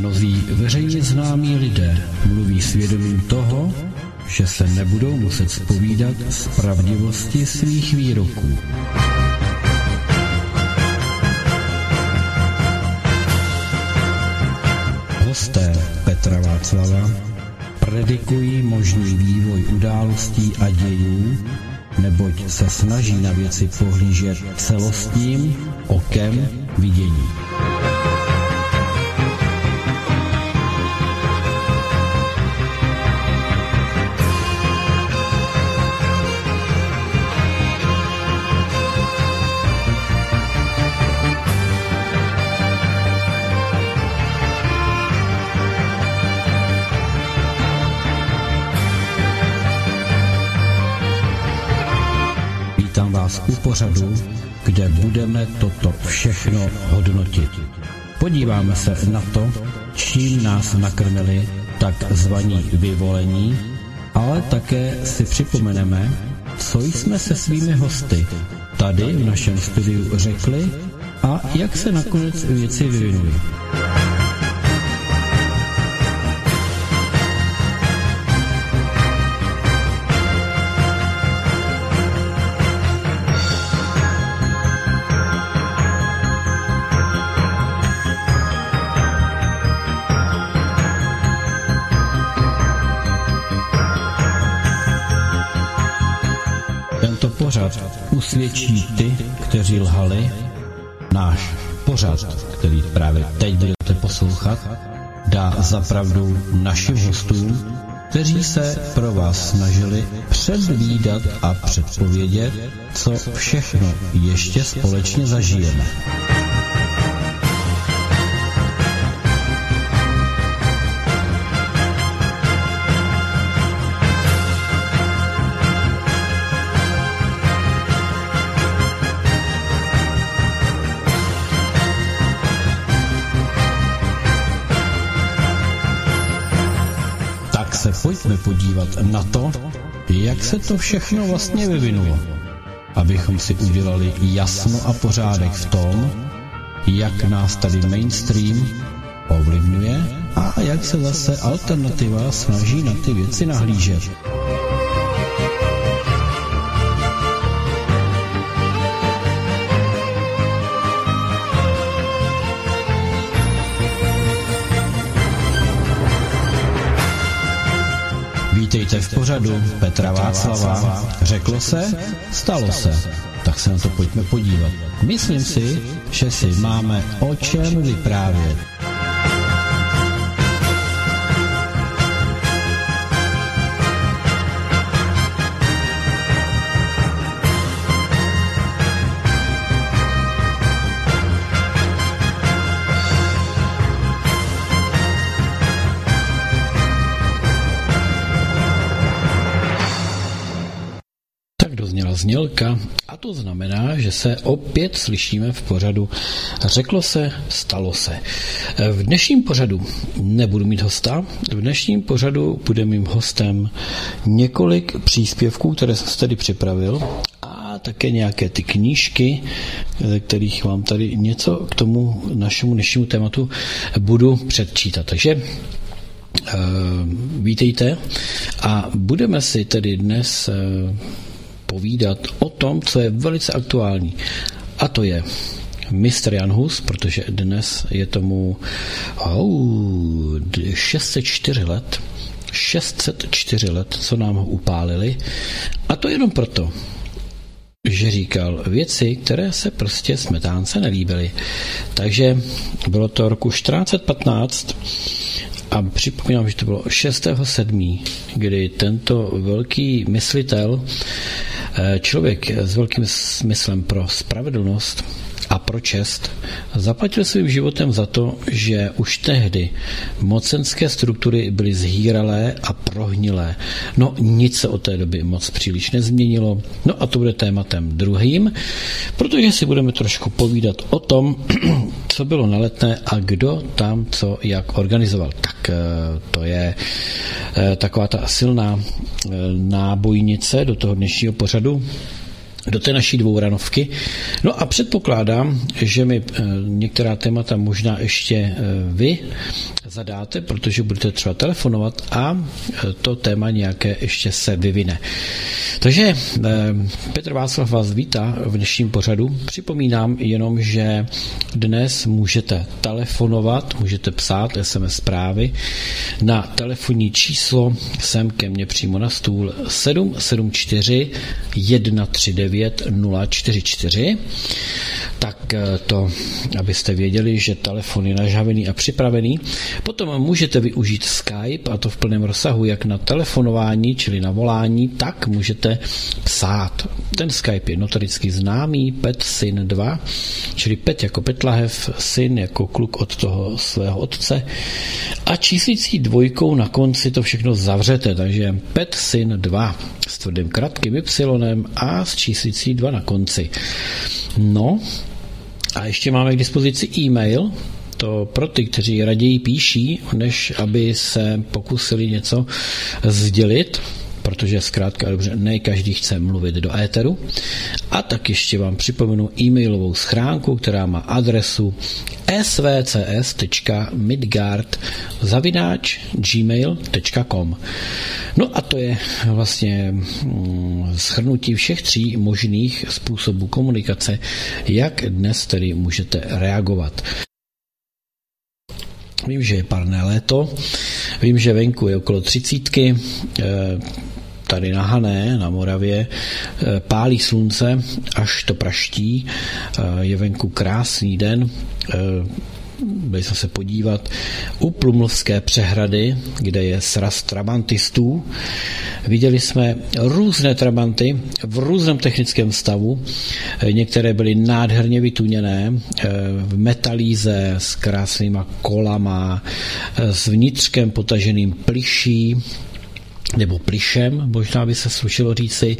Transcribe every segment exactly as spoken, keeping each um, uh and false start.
Mnozí veřejně známí lidé mluví svědomím toho, že se nebudou muset zpovídat z pravdivosti svých výroků. Hosté Petra Václava predikují možný vývoj událostí a dějů, neboť se snaží na věci pohlížet celostním okem vidění. Vítám vás u pořadu, kde budeme toto všechno hodnotit. Podíváme se na to, čím nás nakrmili takzvaní vyvolení, ale také si připomeneme, co jsme se svými hosty tady v našem studiu řekli a jak se nakonec věci vyvinuly. Tento pořad usvědčí ty, kteří lhali. Náš pořad, který právě teď budete poslouchat, dá zapravdu našim hostům, kteří se pro vás snažili předvídat a předpovědět, co všechno ještě společně zažijeme. Se pojďme podívat na to, jak se to všechno vlastně vyvinulo, abychom si udělali jasno a pořádek v tom, jak nás tady mainstream ovlivňuje a jak se zase alternativa snaží na ty věci nahlížet. Vítejte v pořadu Petra Václava. Řeklo se, stalo se. Tak se na to pojďme podívat. Myslím si, že si máme o čem vyprávět. Znělka a to znamená, že se opět slyšíme v pořadu Řeklo se, stalo se. V dnešním pořadu nebudu mít hosta, v dnešním pořadu bude mým hostem několik příspěvků, které jsem si tady připravil a také nějaké ty knížky, ze kterých vám tady něco k tomu našemu dnešnímu tématu budu předčítat. Takže uh, vítejte a budeme si tedy dnes uh, povídat o tom, co je velice aktuální. A to je mistr Jan Hus, protože dnes je tomu oh, šest set čtyři let, šest set čtyři let, co nám ho upálili. A to jenom proto, že říkal věci, které se prostě Smetánce nelíbily. Takže bylo to roku čtrnáct patnáct a připomínám, že to bylo šestého sedmého kdy tento velký myslitel, člověk s velkým smyslem pro spravedlnost a pro čest, zaplatil svým životem za to, že už tehdy mocenské struktury byly zhýralé a prohnilé. No nic se od té doby moc příliš nezměnilo. No a to bude tématem druhým, protože si budeme trošku povídat o tom, co bylo na Letné a kdo tam co jak organizoval. Tak to je taková ta silná nábojnice do toho dnešního pořadu. do té naší dvouranovky. No a předpokládám, že mi některá témata možná ještě vy zadáte, protože budete třeba telefonovat a to téma nějaké ještě se vyvine. Takže Petr Václav vás vítá v dnešním pořadu. Připomínám jenom, že dnes můžete telefonovat, můžete psát es em es zprávy na telefonní číslo sem ke mně přímo na stůl sedm sedm čtyři jedna tři devět nula čtyři čtyři. Tak to, abyste věděli, že telefon je nažhavený a připravený. Potom můžete využít Skype, a to v plném rozsahu, jak na telefonování, čili na volání, tak můžete psát. Ten Skype je notoricky známý, Pet Syn dva, čili Pet jako Petlahev, Syn jako kluk od toho svého otce a číslící dvojkou na konci to všechno zavřete, takže Pet Syn dva s tvrdým krátkým Y a s číslící dva na konci. No, a ještě máme k dispozici e-mail, to pro ty, kteří raději píší, než aby se pokusili něco sdělit, protože zkrátka dobře, ne každý chce mluvit do éteru. A tak ještě vám připomenu e-mailovou schránku, která má adresu s v c s tečka midgard zavináč gmail tečka com. No a to je vlastně shrnutí všech tří možných způsobů komunikace, jak dnes tedy můžete reagovat. Vím, že je parné léto, vím, že venku je okolo třicítky, tady na Hané, na Moravě, pálí slunce, až to praští, je venku krásný den, byli jsme se podívat u Plumlovské přehrady, kde je sraz trabantistů. Viděli jsme různé trabanty v různém technickém stavu. Některé byly nádherně vytuněné, v metalíze s krásnýma kolama, s vnitřkem potaženým plyší, nebo plyšem, možná by se slušelo říci,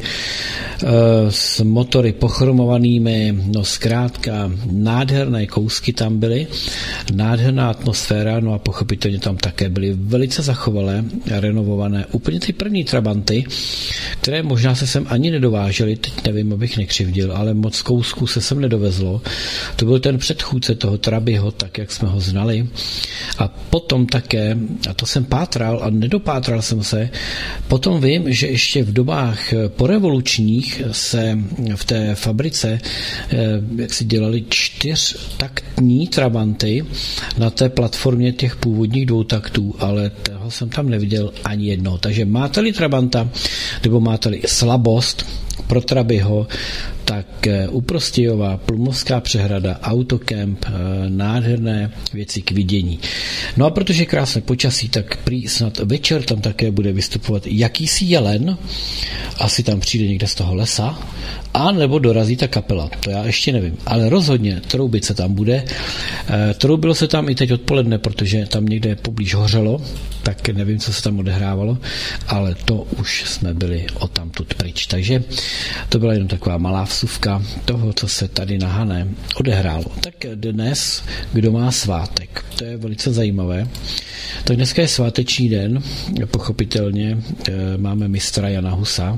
s motory pochromovanými, no zkrátka nádherné kousky tam byly, nádherná atmosféra, no a pochopitelně tam také byly velice zachovalé, renovované, úplně ty první trabanty, které možná se sem ani nedovážely, teď nevím, abych nekřivdil, ale moc kousků se sem nedovezlo. To byl ten předchůdce toho Trabyho, tak jak jsme ho znali. A potom také, a to jsem pátral a nedopátral jsem se, potom vím, že ještě v dobách porevolučních se v té fabrice jak si dělali čtyřtaktní trabanty na té platformě těch původních dvou taktů, ale toho jsem tam neviděl ani jednoho. Takže máte-li trabanta, nebo máte-li slabost pro Trabyho, tak u Prostějova, Plumlovská přehrada, Autokemp, nádherné věci k vidění. No a protože je krásné počasí, tak prý snad večer tam také bude vystupovat jakýsi jelen, asi tam přijde někde z toho lesa, a nebo dorazí ta kapela, to já ještě nevím, ale rozhodně troubit se tam bude. E, troubilo se tam i teď odpoledne, protože tam někde poblíž hořelo, tak nevím, co se tam odehrávalo, ale to už jsme byli odtamtud pryč. Takže to byla jenom taková malá vsuvka toho, co se tady na Hané odehrálo. Tak dnes, kdo má svátek, to je velice zajímavé. Tak dneska je sváteční den, pochopitelně e, máme mistra Jana Husa,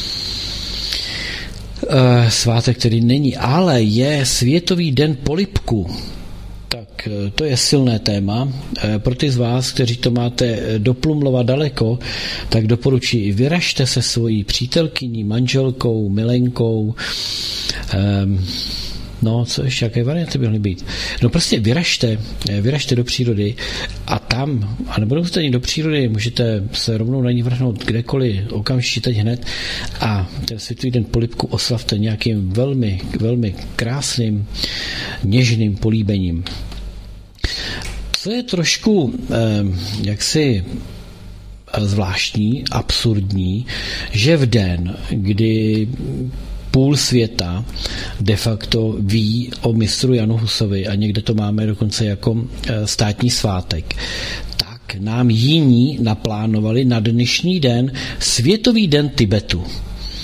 svátek, který není, ale je Světový den polibku. Tak to je silné téma. Pro ty z vás, kteří to máte do Plumlova daleko, tak doporučuji, vyražte se svojí přítelkyní, manželkou, milenkou, um, no, co ještě, jaké varianty by mohly být? No prostě vyražte, vyražte do přírody a tam, a nebo musíte ani do přírody, můžete se rovnou na ní vrhnout kdekoliv, okamžitě teď hned a ten Světový den polibku oslavte nějakým velmi, velmi krásným, něžným políbením. Co je trošku eh, jaksi zvláštní, absurdní, že v den, kdy půl světa de facto ví o mistru Janu Husovi a někde to máme dokonce jako státní svátek, tak nám jiní naplánovali na dnešní den Světový den Tibetu.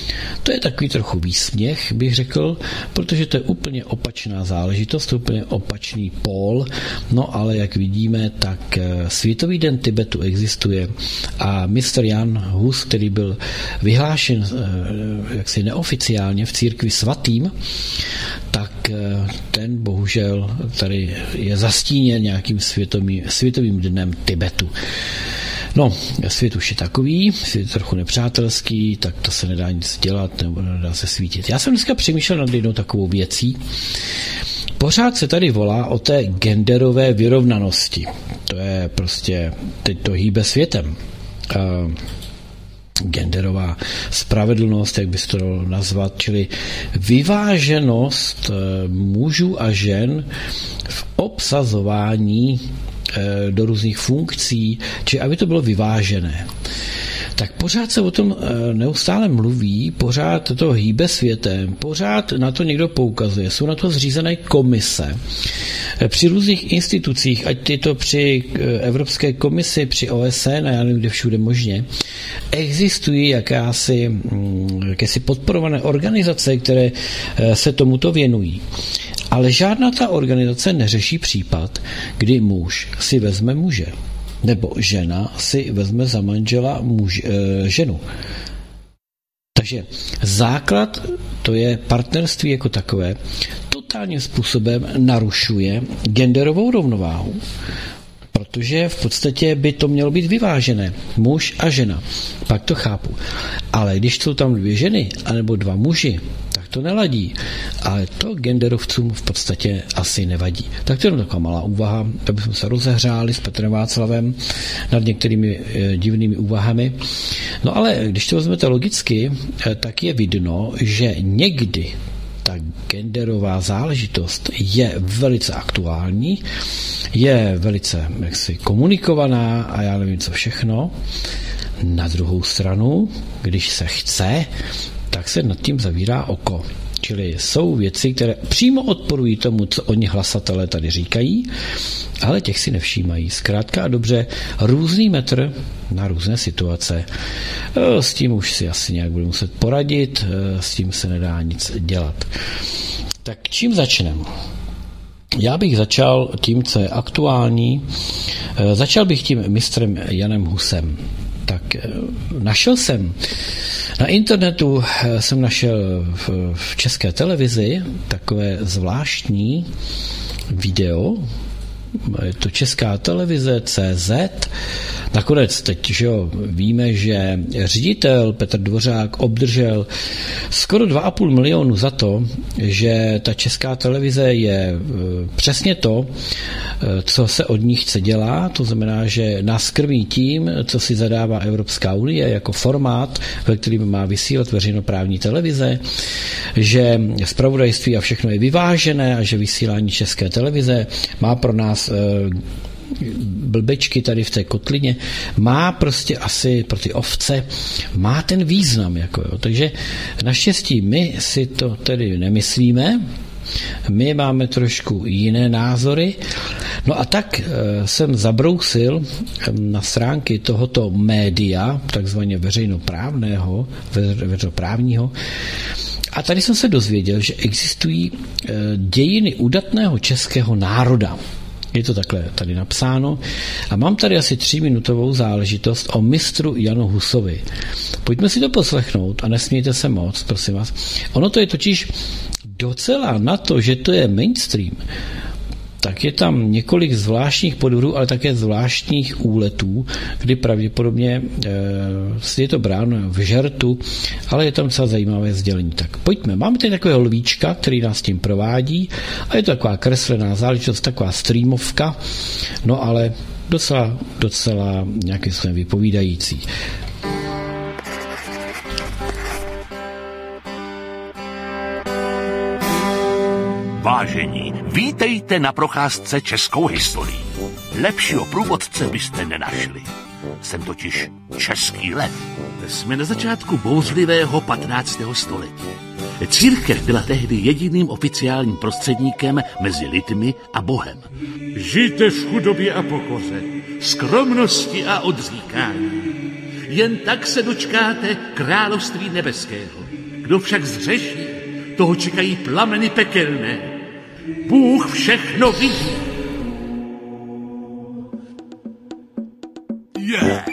To je takový trochu výsměch, bych řekl, protože to je úplně opačná záležitost, to je úplně opačný pól, no ale jak vidíme, tak Světový den Tibetu existuje a mistr Jan Hus, který byl vyhlášen jaksi neoficiálně v církvi svatým, tak ten bohužel tady je zastíněn nějakým světovým, světovým dnem Tibetu. No, svět už je takový, svět je trochu nepřátelský, tak to se nedá nic dělat, nebo nedá se svítit. Já jsem dneska přemýšlel nad jednou takovou věcí. Pořád se tady volá o té genderové vyrovnanosti. To je prostě, teď to hýbe světem. Uh, genderová spravedlnost, jak by se to dalo nazvat, čili vyváženost mužů a žen v obsazování do různých funkcí, či aby to bylo vyvážené. Tak pořád se o tom neustále mluví, pořád to hýbe světem, pořád na to někdo poukazuje, jsou na to zřízené komise. Při různých institucích, ať je to při Evropské komisi, při O S N a já nevím, kde všude možně, existují jakási, jakési podporované organizace, které se tomuto věnují. Ale žádná ta organizace neřeší případ, kdy muž si vezme muže, nebo žena si vezme za manžela muž, e, ženu. Takže základ, to je partnerství jako takové, totálním způsobem narušuje genderovou rovnováhu, protože v podstatě by to mělo být vyvážené. Muž a žena. Pak to chápu. Ale když jsou tam dvě ženy, anebo dva muži, tak to neladí. Ale to genderovcům v podstatě asi nevadí. Tak to je taková malá úvaha, abychom se rozehřáli s Petrem Václavem nad některými e, divnými úvahami. No ale když to vezmete logicky, e, tak je vidno, že někdy ta genderová záležitost je velice aktuální, je velice jaksi komunikovaná a já nevím co všechno. Na druhou stranu, když se chce, tak se nad tím zavírá oko. Čili jsou věci, které přímo odporují tomu, co oni hlasatelé tady říkají, ale těch si nevšímají. Zkrátka a dobře, různý metr na různé situace. S tím už si asi nějak budu muset poradit, s tím se nedá nic dělat. Tak čím začneme? Já bych začal tím, co je aktuální. Začal bych tím mistrem Janem Husem. Tak našel jsem na internetu, jsem našel v, v České televizi takové zvláštní video, je to Česká televize C Z. Nakonec teď že jo, víme, že ředitel Petr Dvořák obdržel skoro dva a půl milionu za to, že ta Česká televize je přesně to, co se od ní chce dělat, to znamená, že nás krmí tím, co si zadává Evropská unie jako formát, ve kterým má vysílat veřejnoprávní televize, že zpravodajství a všechno je vyvážené a že vysílání České televize má pro nás blbečky tady v té kotlině, má prostě asi pro ty ovce, má ten význam. Jako jo. Takže naštěstí my si to tedy nemyslíme, my máme trošku jiné názory. No a tak e, jsem zabrousil na stránky tohoto média, takzvaně veřejnoprávného, veřejnoprávního, a tady jsem se dozvěděl, že existují e, dějiny udatného českého národa. Je to takhle tady napsáno. A mám tady asi tříminutovou záležitost o mistru Janu Husovi. Pojďme si to poslechnout a nesmějte se moc, prosím vás. Ono to je totiž docela na to, že to je mainstream, tak je tam několik zvláštních podvodů, ale také zvláštních úletů, kdy pravděpodobně e, je to bráno v žertu, ale je tam docela zajímavé sdělení. Tak pojďme. Máme tady takového lvíčka, který nás tím provádí a je to taková kreslená záležitost, taková streamovka, no ale docela, docela nějakým způsobem vypovídající. Vážení, vítejte na procházce českou historií. Lepšího průvodce byste nenašli. Jsem totiž český lev. Jsme na začátku bouřlivého patnáctého století. Církev byla tehdy jediným oficiálním prostředníkem mezi lidmi a Bohem. Žijte v chudobě a pokoře, skromnosti a odříkání. Jen tak se dočkáte království nebeského. Kdo však zřeší, toho čekají plameny pekelné. Bůh všechno vidí. Yeah.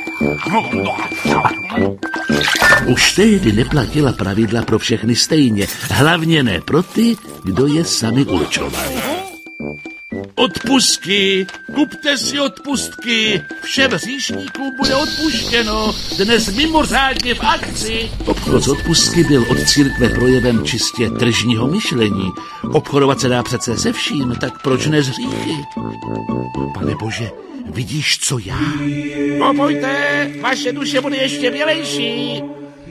Už tehdy neplatila pravidla pro všechny stejně, hlavně ne pro ty, kdo je sami určovali. Odpustky, kupte si odpustky, všem hříšníkům bude odpuštěno, dnes mimořádně v akci. Obchod s odpustky byl od církve projevem čistě tržního myšlení. Obchodovat se dá přece se vším, tak proč ne s hříchy? Pane Bože, vidíš, co já? No pojďte, vaše duše bude ještě bělejší.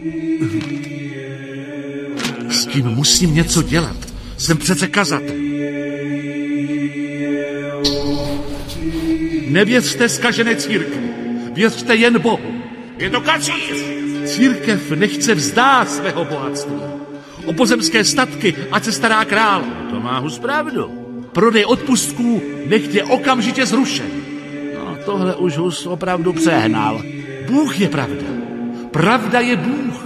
S tím musím něco dělat, jsem přece kazatel. Nevěřte zkažené církvi, věřte jen Bohu. Je to kacíř! Církev nechce vzdát svého bohatství. O pozemské statky, ať se stará král. To má hus pravdu. Prodej odpustků nech je okamžitě zrušen. No, tohle už hus opravdu přehnal. Bůh je pravda. Pravda je Bůh.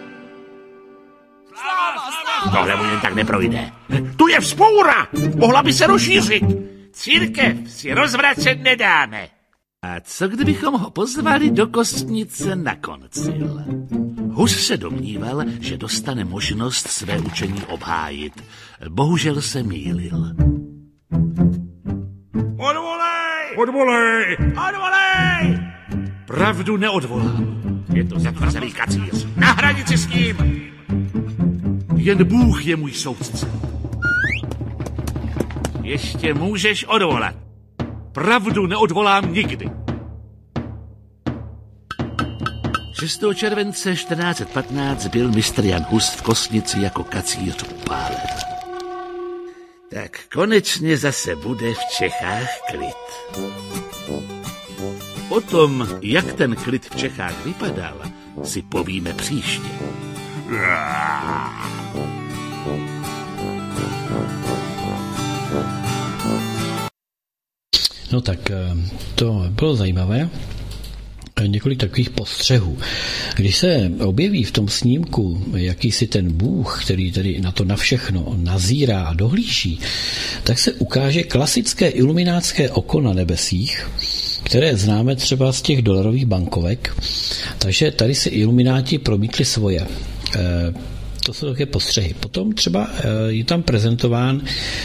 Tohle mu jen tak neprojde. Tu je vzpoura! Mohla by se rozšířit. Církev si rozvracet nedáme. A co kdybychom ho pozvali do kostnice na koncil? Hus se domníval, že dostane možnost své učení obhájit. Bohužel se mýlil. Odvolej! Odvolej! Odvolej! Pravdu neodvolám. Je to zatvrzelý kacíř. Na hranici s ním! Jen Bůh je můj soudce. Ještě můžeš odvolat. Pravdu neodvolám nikdy. šestého července čtrnáct set patnáct byl mistr Jan Hus v kostnici jako kacíř upálen. Tak konečně zase bude v Čechách klid. O tom, jak ten klid v Čechách vypadal, si povíme příště. No tak to bylo zajímavé. Několik takových postřehů. Když se objeví v tom snímku jakýsi ten Bůh, který tady na to na všechno nazírá a dohlíží, tak se ukáže klasické iluminátské oko na nebesích, které známe třeba z těch dolarových bankovek. Takže tady si ilumináti promítli svoje. To jsou také postřehy. Potom třeba je tam prezentován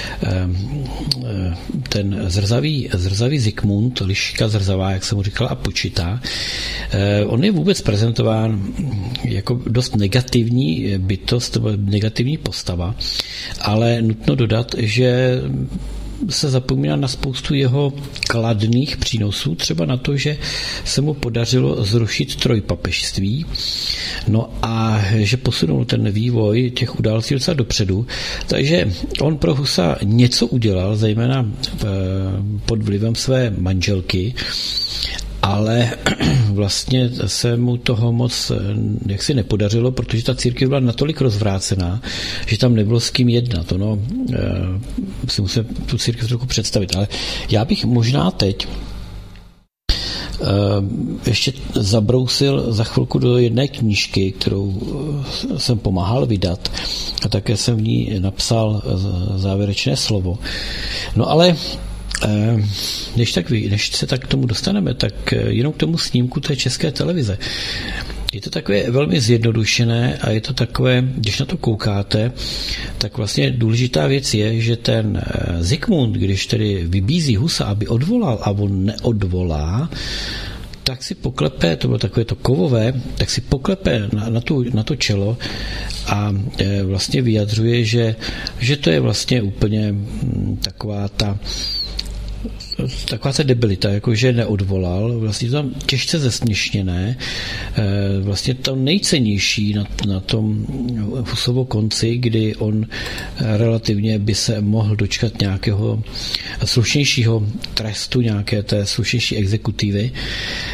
ten zrzavý, zrzavý Zikmund, liška zrzavá, jak jsem mu říkal, a počítá. On je vůbec prezentován jako dost negativní bytost, negativní postava, ale nutno dodat, že se zapomíná na spoustu jeho kladných přínosů, třeba na to, že se mu podařilo zrušit trojpapežství, no a že posunul ten vývoj těch událostí docela dopředu, takže on pro Husa něco udělal, zejména pod vlivem své manželky, ale vlastně se mu toho moc jaksi nepodařilo, protože ta církev byla natolik rozvrácená, že tam nebylo s kým jednat. Ono, si musím tu církev trochu představit, ale já bych možná teď ještě zabrousil za chvilku do jedné knížky, kterou jsem pomáhal vydat a také jsem v ní napsal závěrečné slovo. No ale Než, tak, než se tak k tomu dostaneme, tak jenom k tomu snímku té České televize. Je to takové velmi zjednodušené a je to takové, když na to koukáte, tak vlastně důležitá věc je, že ten Zikmund, když tedy vybízí Husa, aby odvolal a on neodvolá, tak si poklepe, to bylo takové to kovové, tak si poklepe na, na, tu, na to čelo a e, vlastně vyjadřuje, že, že to je vlastně úplně m, taková ta taková ta debilita, jakože neodvolal, vlastně to tam těžce zesměšněné, vlastně to nejcennější na, na tom Husovo konci, kdy on relativně by se mohl dočkat nějakého slušnějšího trestu, nějaké té slušnější exekutivy,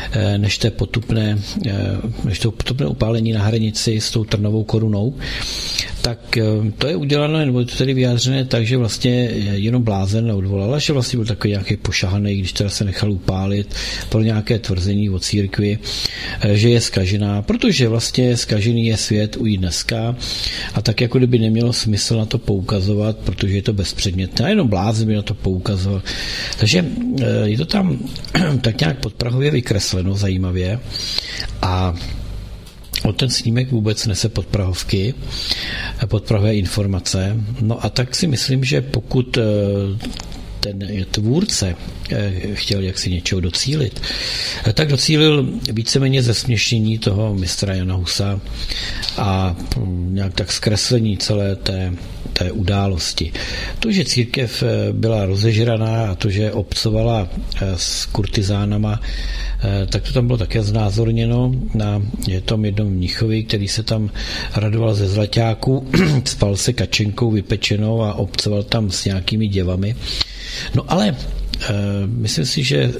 než, té potupné, než to potupné upálení na hranici s tou trnovou korunou, tak to je udělané, nebo to tedy vyjádřené tak, že vlastně jenom blázen neodvolal, že vlastně byl takový nějaký pošahaný, když teda se nechal upálit pro nějaké tvrzení o církvi, že je zkažená, protože vlastně zkažený je svět už dneska a tak jako kdyby nemělo smysl na to poukazovat, protože je to bezpředmětné, a jenom blázen by na to poukazoval. Takže je to tam tak nějak podprahově vykresleno zajímavě a o ten snímek vůbec nese podprahovky, podprahové informace. No a tak si myslím, že pokud ten tvůrce chtěl jaksi něčeho docílit, tak docílil víceméně zesměšnění toho mistra Jana Husa a nějak tak zkreslení celé té, té události. To, že církev byla rozežraná a to, že obcovala s kurtizánama, tak to tam bylo také znázorněno na tom jednom mnichovi, který se tam radoval ze zlaťáků, spal se kačenkou vypečenou a obcoval tam s nějakými děvami. No ale uh, myslím si, že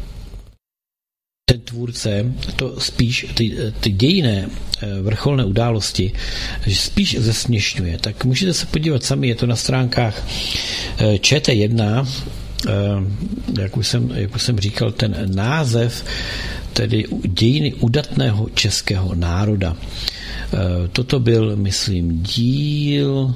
ten tvůrce to spíš, ty, ty dějinné vrcholné události, že spíš zesměšňuje. Tak můžete se podívat sami, je to na stránkách Č T jedna, jak už jsem, jak už jsem říkal, ten název, tedy dějiny udatného českého národa. Toto byl, myslím, díl,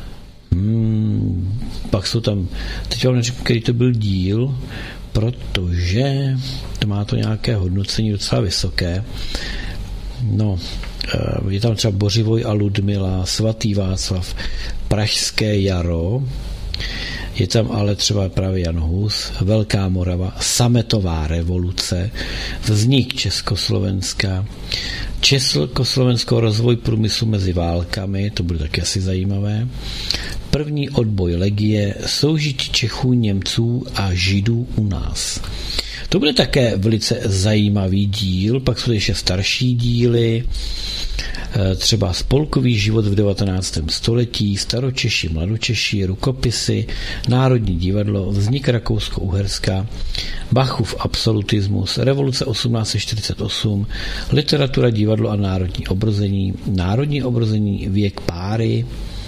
hmm, pak jsou tam, teď vám neřeknu, který to byl díl, protože to má to nějaké hodnocení docela vysoké. No, je tam třeba Bořivoj a Ludmila, Svatý Václav, Pražské jaro, je tam ale třeba právě Jan Hus, Velká Morava, Sametová revoluce, vznik Československa, Československého rozvoj průmyslu mezi válkami, to bude taky asi zajímavé, první odboj legie, soužití Čechů, Němců a Židů u nás. To bude také velice zajímavý díl, pak jsou ještě starší díly, třeba spolkový život v devatenáctém století, staročeši, mladočeši, rukopisy, Národní divadlo, vznik Rakousko-Uherska, Bachův absolutismus, revoluce osmnáct set čtyřicet osm, literatura, divadlo a národní obrození, národní obrození, věk páry,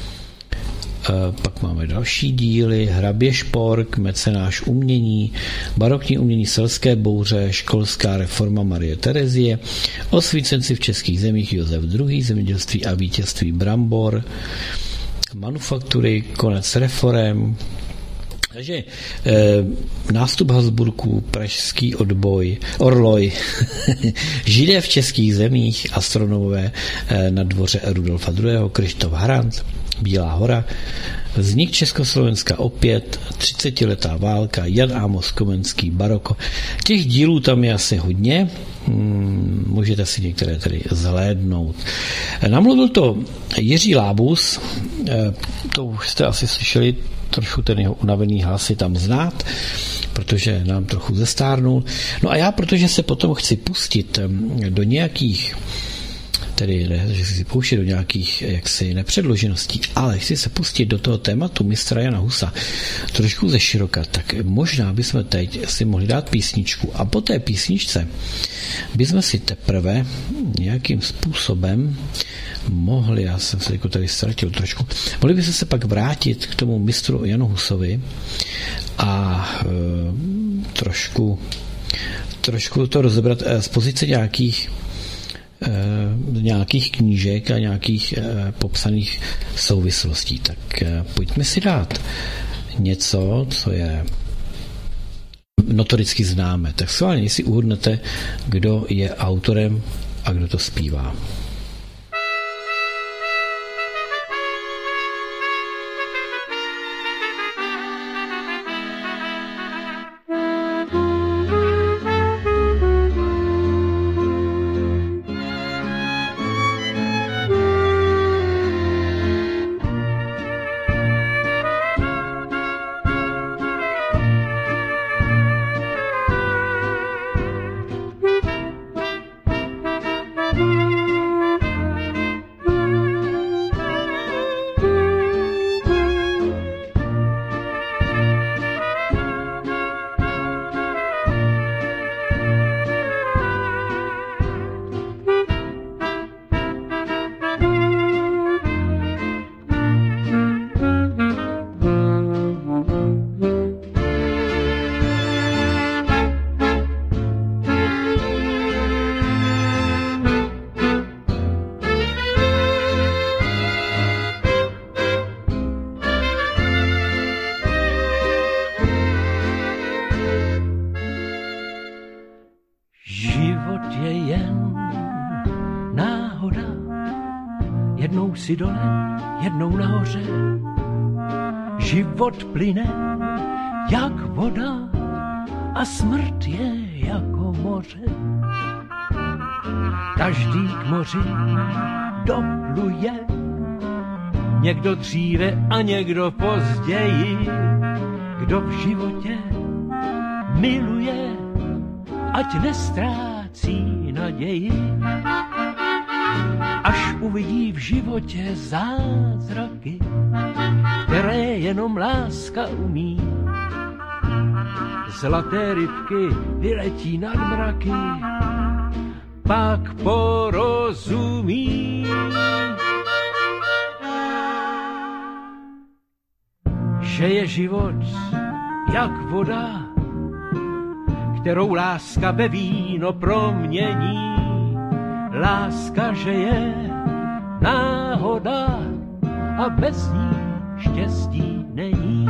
pak máme další díly, Hrabě Špork, Mecenáš umění, barokní umění, selské bouře, školská reforma Marie Terezie, osvícenci v českých zemích Josef druhý, zemědělství a vítězství brambor, manufaktury, konec reforem. Takže e, nástup Habsburků, pražský odboj, orloj, Židé v českých zemích, astronomové e, na dvoře Rudolfa druhého., Kryštof Harant, Bílá hora, vznik Československa opět, třicetiletá válka, Jan Amos Komenský, baroko. Těch dílů tam je asi hodně, hmm, můžete si některé tady zhlédnout. Namluvil to Jiří Lábus, to už jste asi slyšeli, trošku ten jeho unavený hlas je tam znát, protože nám trochu zestárnul. No a já, protože se potom chci pustit do nějakých tedy ne, že si pouštět do nějakých jaksi nepředložeností, ale chci se pustit do toho tématu mistra Jana Husa trošku ze široka, tak možná bychom teď si mohli dát písničku a po té písničce bychom si teprve nějakým způsobem mohli, já jsem se jako tady ztratil trošku, mohli bychom se pak vrátit k tomu mistru Janu Husovi a e, trošku trošku to rozebrat z pozice nějakých nějakých knížek a nějakých eh, popsaných souvislostí. Tak eh, pojďme si dát něco, co je notoricky známe. Tak schválně, jestli uhodnete, kdo je autorem a kdo to zpívá. je jen náhoda. Jednou si dole, jednou nahoře. Život plyne jak voda a smrt je jako moře. Každý k moři dopluje, někdo dříve a někdo později. Kdo v životě miluje, ať nestrácí naději. Až uvidí v životě zázraky, které jenom láska umí. Zlaté rybky vyletí nad mraky, pak porozumí, že je život jak voda, kterou láska ve víno promění. Láska, že je náhoda a bez ní štěstí není.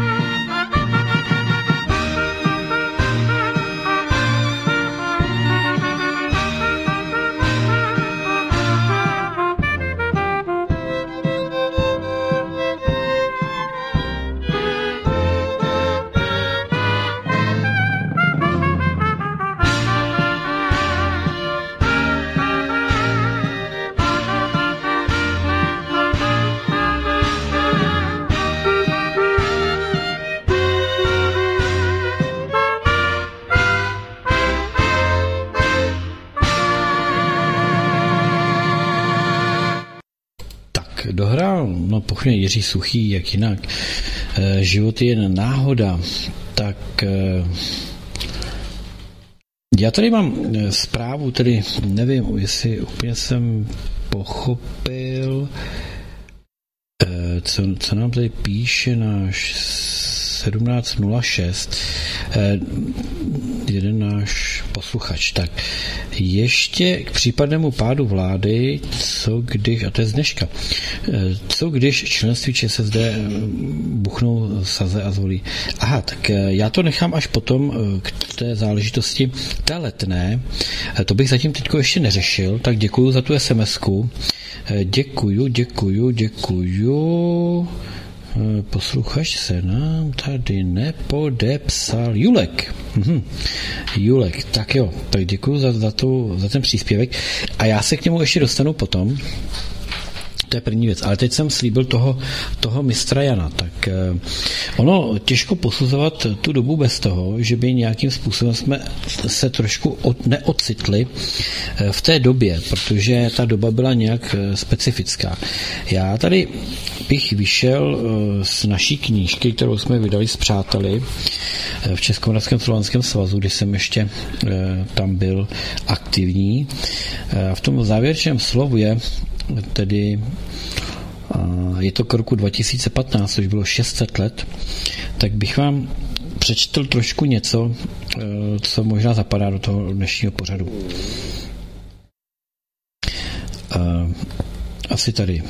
Dohrál, no pochopně Jiří Suchý, jak jinak. E, život je jen náhoda, tak e, já tady mám zprávu, tedy nevím, jestli úplně jsem pochopil, e, co, co nám tady píše náš sedmnáct nula šest, e, jeden náš posluchač. Tak ještě k případnému pádu vlády, co když, a to je z dneška, co když členství ČSSD buchnou saze a zvolí. Aha, tak já to nechám až potom k té záležitosti té Letné. To bych zatím teďko ještě neřešil, tak děkuju za tu SMSku. Děkuju, děkuju, děkuju. Posluchač se nám tady nepodepsal. Julek. Mhm. Julek, tak jo, tak děkuji za, za, tu, za ten příspěvek a já se k němu ještě dostanu potom. To je první věc. Ale teď jsem slíbil toho, toho mistra Jana. Tak eh, ono těžko posuzovat tu dobu bez toho, že by nějakým způsobem jsme se trošku od, neocitli eh, v té době, protože ta doba byla nějak eh, specifická. Já tady bych vyšel eh, z naší knížky, kterou jsme vydali s přáteli eh, v Českomoravském slovanském svazu, kdy jsem ještě eh, tam byl aktivní. Eh, v tom závěrečném slovu je tedy je to k roku dva tisíce patnáct, což bylo šest set let, tak bych vám přečetl trošku něco, co možná zapadá do toho dnešního pořadu. Asi tady.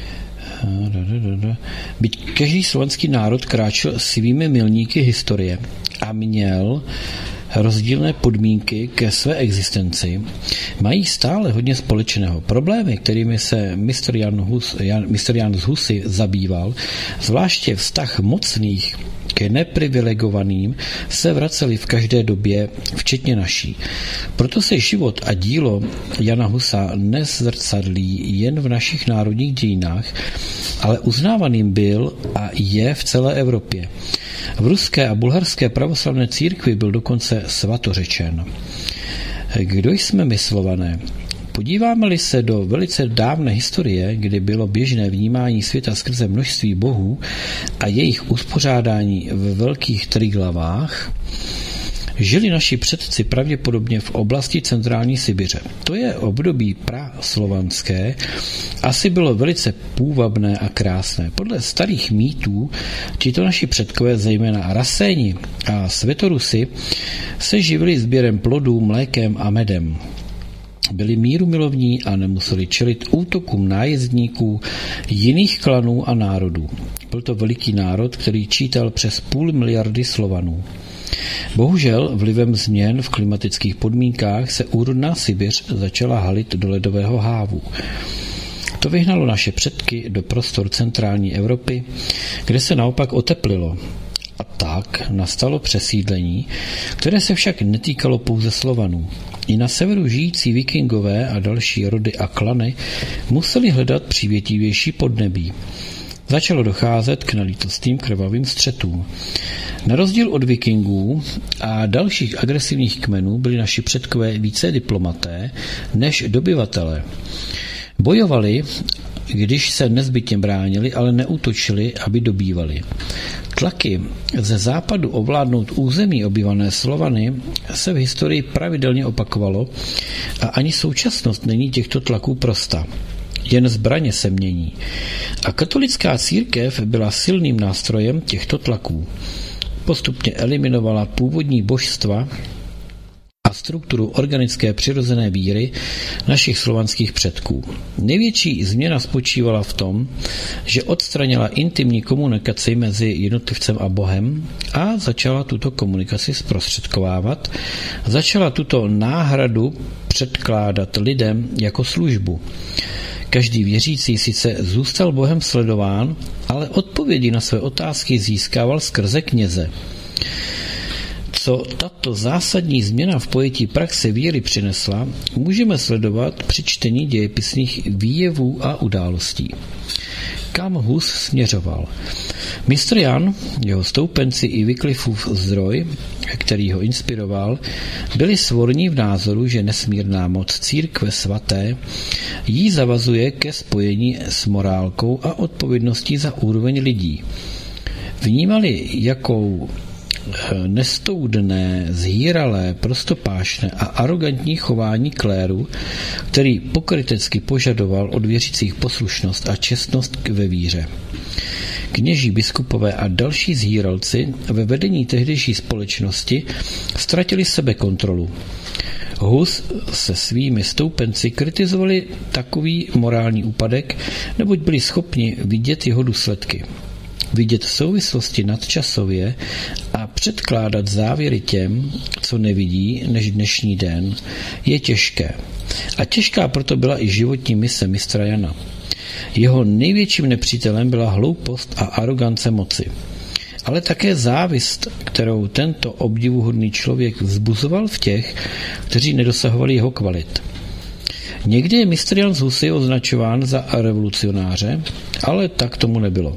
Byť každý slovanský národ kráčel svými milníky historie a měl rozdílné podmínky ke své existenci, mají stále hodně společného. Problémy, kterými se mistr Jan, Hus, Jan, mistr Jan z Husy zabýval, zvláště vztah mocných k neprivilegovaným, se vracely v každé době, včetně naší. Proto se život a dílo Jana Husa nezrcadlí jen v našich národních dějinách, ale uznávaným byl a je v celé Evropě. V ruské a bulharské pravoslavné církvi byl dokonce svatořečen. Kdo jsme my, Slované? Podíváme-li se do velice dávné historie, kdy bylo běžné vnímání světa skrze množství bohů a jejich uspořádání ve velkých triglavách, žili naši předci pravděpodobně v oblasti centrální Sibiře. To je období praslovanské, asi bylo velice půvabné a krásné. Podle starých mýtů tito naši předkové, zejména Raséni a Světorusy, se živili sběrem plodů, mlékem a medem. Byli mírumilovní a nemuseli čelit útokům nájezdníků jiných klanů a národů. Byl to veliký národ, který čítal přes půl miliardy Slovanů. Bohužel vlivem změn v klimatických podmínkách se úrodná Sibiř začala halit do ledového hávu. To vyhnalo naše předky do prostor centrální Evropy, kde se naopak oteplilo. A tak nastalo přesídlení, které se však netýkalo pouze Slovanů. I na severu žijící vikingové a další rody a klany museli hledat přívětivější podnebí. Začalo docházet k nelítostným krvavým střetům. Na rozdíl od vikingů a dalších agresivních kmenů byli naši předkové více diplomaté než dobyvatelé. Bojovali, když se nezbytně bránili, ale neútočili, aby dobývali. Tlaky ze západu ovládnout území obývané Slovany se v historii pravidelně opakovalo a ani současnost není těchto tlaků prosta. Jen zbraně se mění. A katolická církev byla silným nástrojem těchto tlaků. Postupně eliminovala původní božstva a strukturu organické přirozené víry našich slovanských předků. Největší změna spočívala v tom, že odstranila intimní komunikaci mezi jednotlivcem a Bohem a začala tuto komunikaci zprostředkovávat, začala tuto náhradu předkládat lidem jako službu. Každý věřící sice zůstal Bohem sledován, ale odpovědi na své otázky získával skrze kněze. Co tato zásadní změna v pojetí praxe víry přinesla, můžeme sledovat při čtení dějepisných výjevů a událostí. Kam Hus směřoval? mistr Jan, jeho stoupenci i Wyclifův zdroj, který ho inspiroval, byli svorní v názoru, že nesmírná moc církve svaté jí zavazuje ke spojení s morálkou a odpovědností za úroveň lidí. Vnímali, jakou nestoudné, zhýralé, prostopášné a arrogantní chování kléru, který pokrytecky požadoval od věřících poslušnost a čestnost ve víře. Kněží, biskupové a další zhýralci ve vedení tehdejší společnosti ztratili sebekontrolu. Hus se svými stoupenci kritizovali takový morální úpadek, neboť byli schopni vidět jeho důsledky. Vidět souvislosti nadčasově a předkládat závěry těm, co nevidí než dnešní den, je těžké. A těžká proto byla i životní mise mistra Jana. Jeho největším nepřítelem byla hloupost a arogance moci. Ale také závist, kterou tento obdivuhodný člověk vzbuzoval v těch, kteří nedosahovali jeho kvalit. Někdy je mistr Jan z Husy označován za revolucionáře, ale tak tomu nebylo.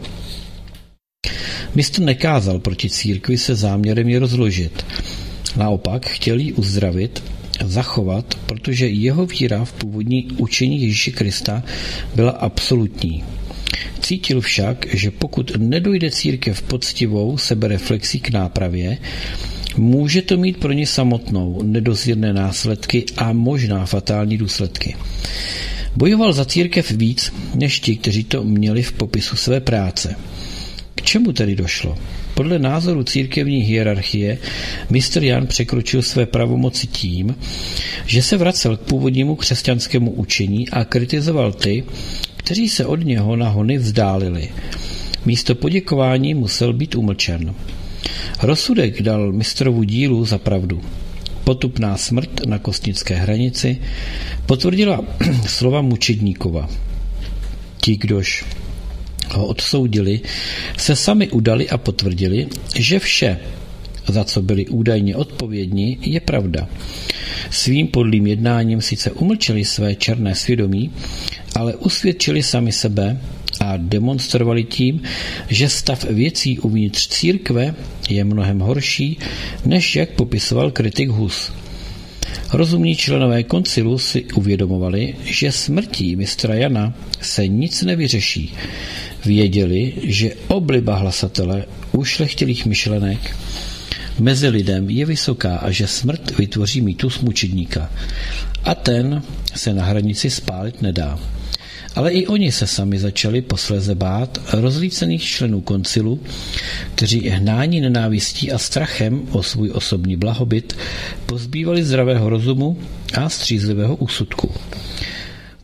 Mistr nekázal proti církvi se záměrem ji rozložit. Naopak chtěl ji uzdravit, zachovat, protože jeho víra v původní učení Ježíše Krista byla absolutní. Cítil však, že pokud nedojde církev poctivou sebereflexí k nápravě, může to mít pro ně samotnou nedozírné následky a možná fatální důsledky. Bojoval za církev víc, než ti, kteří to měli v popisu své práce. K čemu tedy došlo? Podle názoru církevní hierarchie mistr Jan překročil své pravomoci tím, že se vracel k původnímu křesťanskému učení a kritizoval ty, kteří se od něho na hony vzdálili. Místo poděkování musel být umlčen. Rozsudek dal mistrovu dílu za pravdu. Potupná smrt na kostnické hranici potvrdila slova mučedníkova. Ti, kdož ho odsoudili, se sami udali a potvrdili, že vše, za co byli údajně odpovědní, je pravda. Svým podlým jednáním sice umlčeli své černé svědomí, ale usvědčili sami sebe a demonstrovali tím, že stav věcí uvnitř církve je mnohem horší, než jak popisoval kritik Hus. Rozumní členové koncilu si uvědomovali, že smrtí mistra Jana se nic nevyřeší. Věděli, že obliba hlasatele ušlechtilých myšlenek mezi lidem je vysoká a že smrt vytvoří mýtus mučedníka. A ten se na hranici spálit nedá. Ale i oni se sami začali posléze bát rozlícených členů koncilu, kteří hnání nenávistí a strachem o svůj osobní blahobyt pozbývali zdravého rozumu a střízlivého úsudku.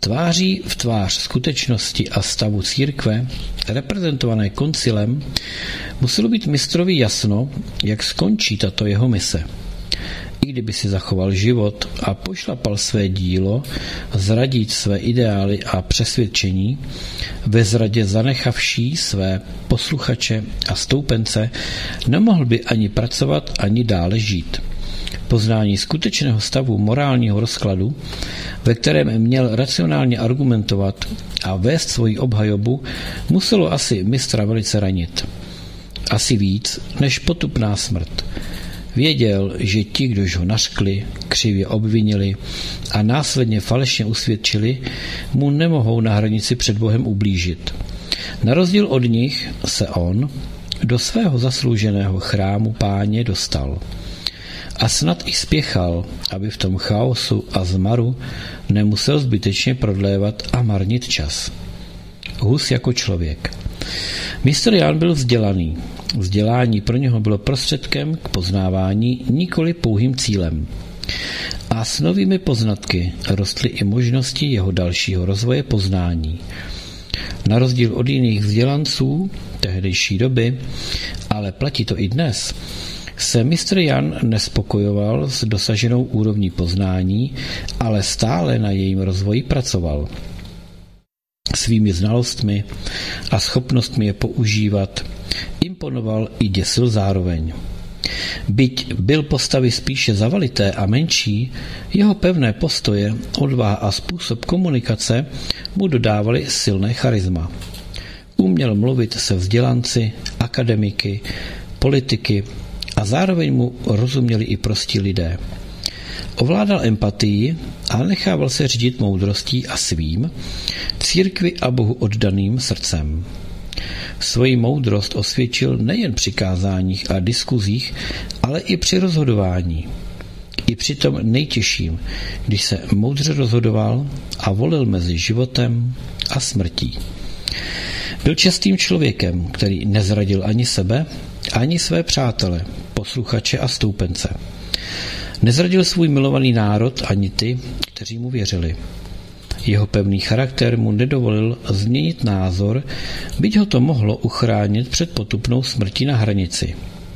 Tváří v tvář skutečnosti a stavu církve, reprezentované koncilem, muselo být mistrovi jasno, jak skončí tato jeho mise. I kdyby si zachoval život a pošlapal své dílo, zradit své ideály a přesvědčení, ve zradě zanechavší své posluchače a stoupence, nemohl by ani pracovat, ani dále žít. Poznání skutečného stavu morálního rozkladu, ve kterém měl racionálně argumentovat a vést svoji obhajobu, muselo asi mistra velice ranit. Asi víc než potupná smrt. Věděl, že ti, kdož ho nařkli, křivě obvinili a následně falešně usvědčili, mu nemohou na hranici před Bohem ublížit. Na rozdíl od nich se on do svého zaslouženého chrámu Páně dostal. A snad i spěchal, aby v tom chaosu a zmaru nemusel zbytečně prodlévat a marnit čas. Hus jako člověk. mistr Jan byl vzdělaný. Vzdělání pro něho bylo prostředkem k poznávání, nikoli pouhým cílem. A s novými poznatky rostly i možnosti jeho dalšího rozvoje poznání. Na rozdíl od jiných vzdělanců tehdejší doby, ale platí to i dnes, se mistr Jan nespokojoval s dosaženou úrovní poznání, ale stále na jejím rozvoji pracoval. Svými znalostmi a schopnostmi je používat imponoval i děsil zároveň. Byť byl postavy spíše zavalité a menší, jeho pevné postoje, odvaha a způsob komunikace mu dodávali silné charisma. Uměl mluvit se vzdělanci, akademiky, politiky a zároveň mu rozuměli i prostí lidé. Ovládal empatii a nechával se řídit moudrostí a svým, církvi a Bohu oddaným srdcem. Svoji moudrost osvědčil nejen při kázáních a diskuzích, ale i při rozhodování. I při tom nejtěžším, když se moudře rozhodoval a volil mezi životem a smrtí. Byl čestným člověkem, který nezradil ani sebe, ani své přátele, posluchače a stoupence. Nezradil svůj milovaný národ ani ty, kteří mu věřili. Jeho pevný charakter mu nedovolil změnit názor, byť ho to mohlo uchránit před potupnou smrtí na hranici.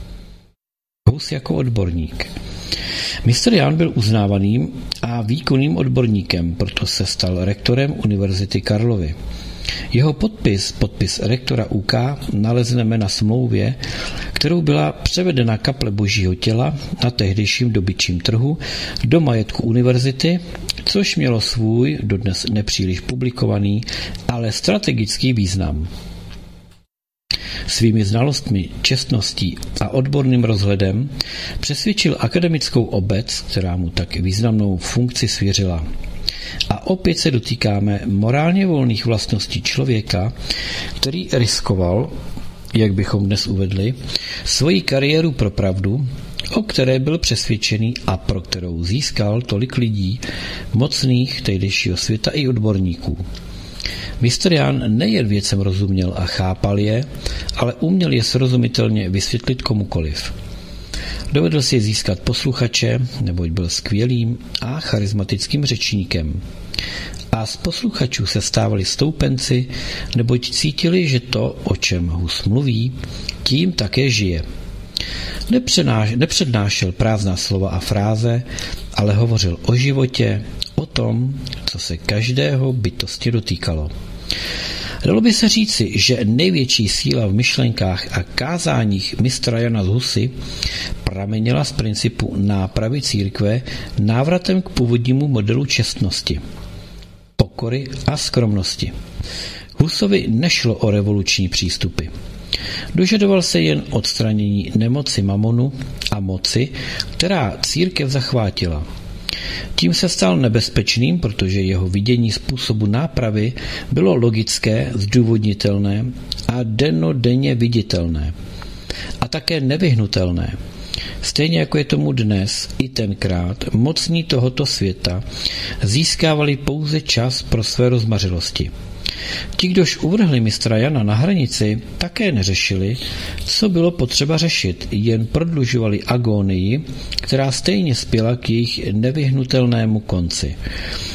Hus jako odborník. mistr Jan byl uznávaným a výkonným odborníkem, proto se stal rektorem Univerzity Karlovy. Jeho podpis, podpis rektora U K, nalezneme na smlouvě, kterou byla převedena kaple Božího těla na tehdejším dobytčím trhu do majetku univerzity, což mělo svůj, dodnes nepříliš publikovaný, ale strategický význam. Svými znalostmi, čestností a odborným rozhledem přesvědčil akademickou obec, která mu tak významnou funkci svěřila. A opět se dotýkáme morálně volných vlastností člověka, který riskoval, jak bychom dnes uvedli, svoji kariéru pro pravdu, o které byl přesvědčený a pro kterou získal tolik lidí, mocných tehdejšího světa i odborníků. mistr Jan nejen věcem rozuměl a chápal je, ale uměl je srozumitelně vysvětlit komukoliv. Dovedl si získat posluchače, neboť byl skvělým a charismatickým řečníkem. A z posluchačů se stávali stoupenci, neboť cítili, že to, o čem Hus mluví, tím také žije. Nepřenáš, nepřednášel prázdná slova a fráze, ale hovořil o životě, o tom, co se každého bytostně dotýkalo. Dalo by se říci, že největší síla v myšlenkách a kázáních mistra Jana z Husy pramenila z principu nápravy církve návratem k původnímu modelu čestnosti, pokory a skromnosti. Husovi nešlo o revoluční přístupy. Dožadoval se jen odstranění nemoci mamonu a moci, která církev zachvátila. Tím se stal nebezpečným, protože jeho vidění způsobu nápravy bylo logické, zdůvodnitelné a dennodenně viditelné. A také nevyhnutelné. Stejně jako je tomu dnes, i tenkrát mocní tohoto světa získávali pouze čas pro své rozmařilosti. Ti, kdož uvrhli mistra Jana na hranici, také neřešili, co bylo potřeba řešit, jen prodlužovali agónii, která stejně spěla k jejich nevyhnutelnému konci.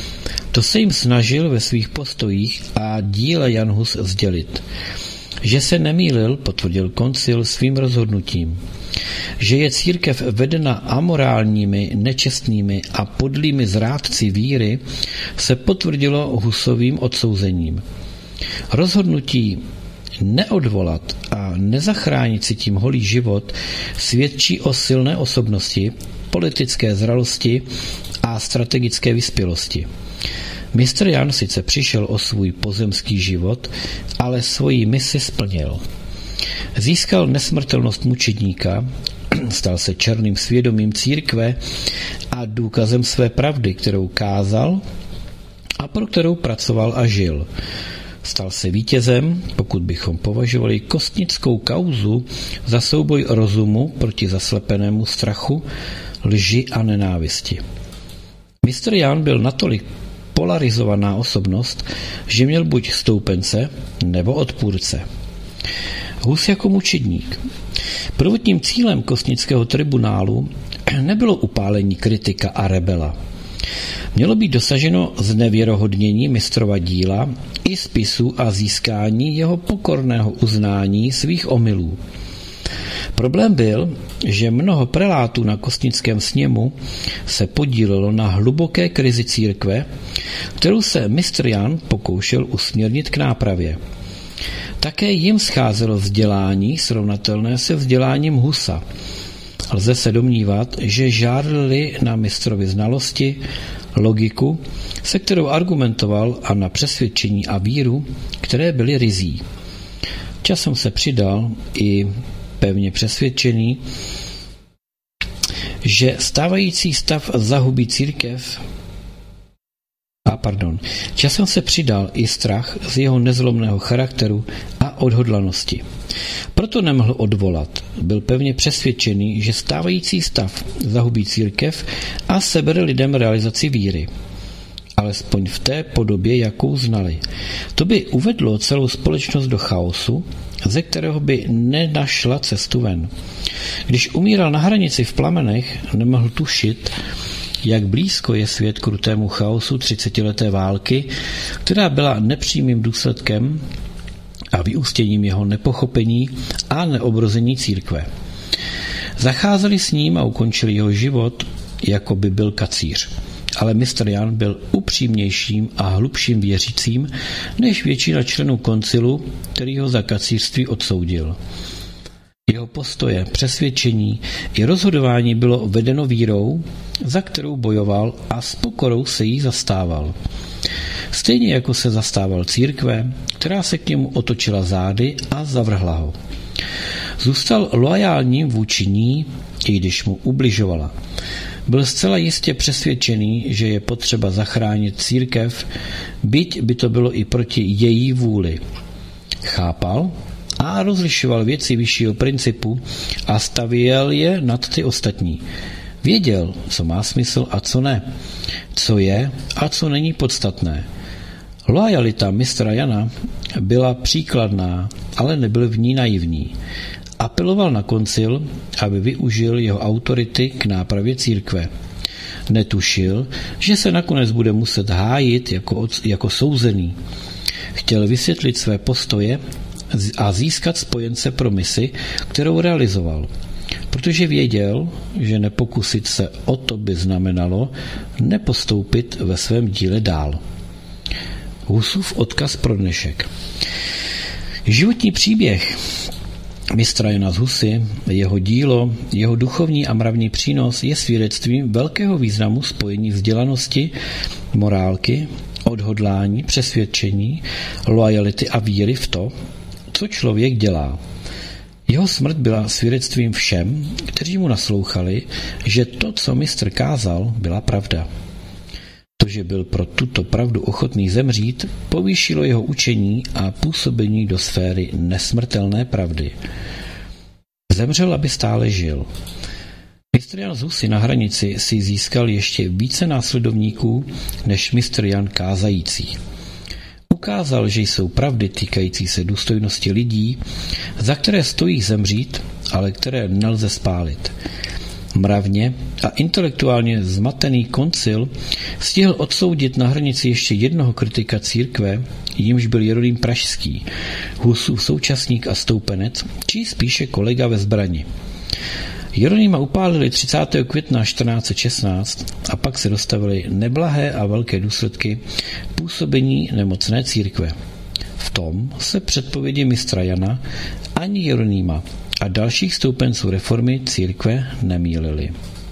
To se jim snažil ve svých postojích a díle Jan Hus sdělit. Že se nemýlil, potvrdil koncil svým rozhodnutím. Že je církev vedena amorálními, nečestnými a podlými zrádci víry, se potvrdilo Husovým odsouzením. Rozhodnutí neodvolat a nezachránit si tím holý život svědčí o silné osobnosti, politické zralosti a strategické vyspělosti. mistr Jan sice přišel o svůj pozemský život, ale svoji misi splnil. Získal nesmrtelnost mučedníka, stal se černým svědomím církve a důkazem své pravdy, kterou kázal a pro kterou pracoval a žil. Stal se vítězem, pokud bychom považovali kostnickou kauzu za souboj rozumu proti zaslepenému strachu, lži a nenávisti. mistr Jan byl natolik polarizovaná osobnost, že měl buď stoupence nebo odpůrce. Hus jako mučedník. Prvotním cílem kostnického tribunálu nebylo upálení kritika a rebela. Mělo být dosaženo znevěrohodnění mistrova díla i spisu a získání jeho pokorného uznání svých omylů. Problém byl, že mnoho prelátů na kostnickém sněmu se podílelo na hluboké krizi církve, kterou se mistr Jan pokoušel usměrnit k nápravě. Také jim scházelo vzdělání srovnatelné se vzděláním Husa. Lze se domnívat, že žádali na mistrovi znalosti, logiku, se kterou argumentoval, a na přesvědčení a víru, které byly ryzí. Časem se přidal i pevně přesvědčený, že stávající stav zahubí církev a pardon, časem se přidal i strach z jeho nezlomného charakteru a odhodlanosti. Proto nemohl odvolat. Byl pevně přesvědčený, že stávající stav zahubí církev a sebere lidem realizaci víry. Alespoň v té podobě, jakou znali. To by uvedlo celou společnost do chaosu, ze kterého by nenašla cestu ven. Když umíral na hranici v plamenech, nemohl tušit, jak blízko je svět krutému chaosu třicetileté války, která byla nepřímým důsledkem a vyústěním jeho nepochopení a neobrození církve. Zacházeli s ním a ukončili jeho život, jako by byl kacíř. Ale mistr Jan byl upřímnějším a hlubším věřícím než většina členů koncilu, který ho za kacířství odsoudil. Jeho postoje, přesvědčení i rozhodování bylo vedeno vírou, za kterou bojoval, a s pokorou se jí zastával. Stejně jako se zastával církve, která se k němu otočila zády a zavrhla ho. Zůstal loajálním vůči ní, i když mu ubližovala. Byl zcela jistě přesvědčený, že je potřeba zachránit církev, byť by to bylo i proti její vůli. Chápal a rozlišoval věci vyššího principu a stavěl je nad ty ostatní. Věděl, co má smysl a co ne, co je a co není podstatné. Loajalita mistra Jana byla příkladná, ale nebyl v ní naivní. Apeloval na koncil, aby využil jeho autority k nápravě církve. Netušil, že se nakonec bude muset hájit jako, jako souzený. Chtěl vysvětlit své postoje a získat spojence pro misi, kterou realizoval. Protože věděl, že nepokusit se o to by znamenalo nepostoupit ve svém díle dál. Husův odkaz pro dnešek. Životní příběh mistra Jana z Husy, jeho dílo, jeho duchovní a mravní přínos je svědectvím velkého významu spojení vzdělanosti, morálky, odhodlání, přesvědčení, loajality a víry v to, co člověk dělá. Jeho smrt byla svědectvím všem, kteří mu naslouchali, že to, co mistr kázal, byla pravda. To, že byl pro tuto pravdu ochotný zemřít, povýšilo jeho učení a působení do sféry nesmrtelné pravdy. Zemřel, aby stále žil. Mistr Jan z Husy na hranici si získal ještě více následovníků než mistr Jan kázající. Ukázal, že jsou pravdy týkající se důstojnosti lidí, za které stojí zemřít, ale které nelze spálit. Mravně a intelektuálně zmatený koncil stihl odsoudit na hranici ještě jednoho kritika církve, jímž byl Jeroným Pražský, Husův současník a stoupenec, či spíše kolega ve zbrani. Jeronýma upálili třicátého května čtrnáct set šestnáct a pak se dostavily neblahé a velké důsledky působení nemocné církve. V tom se předpovědi mistra Jana ani Jeronýma a dalších stoupenců reformy církve nemýlily.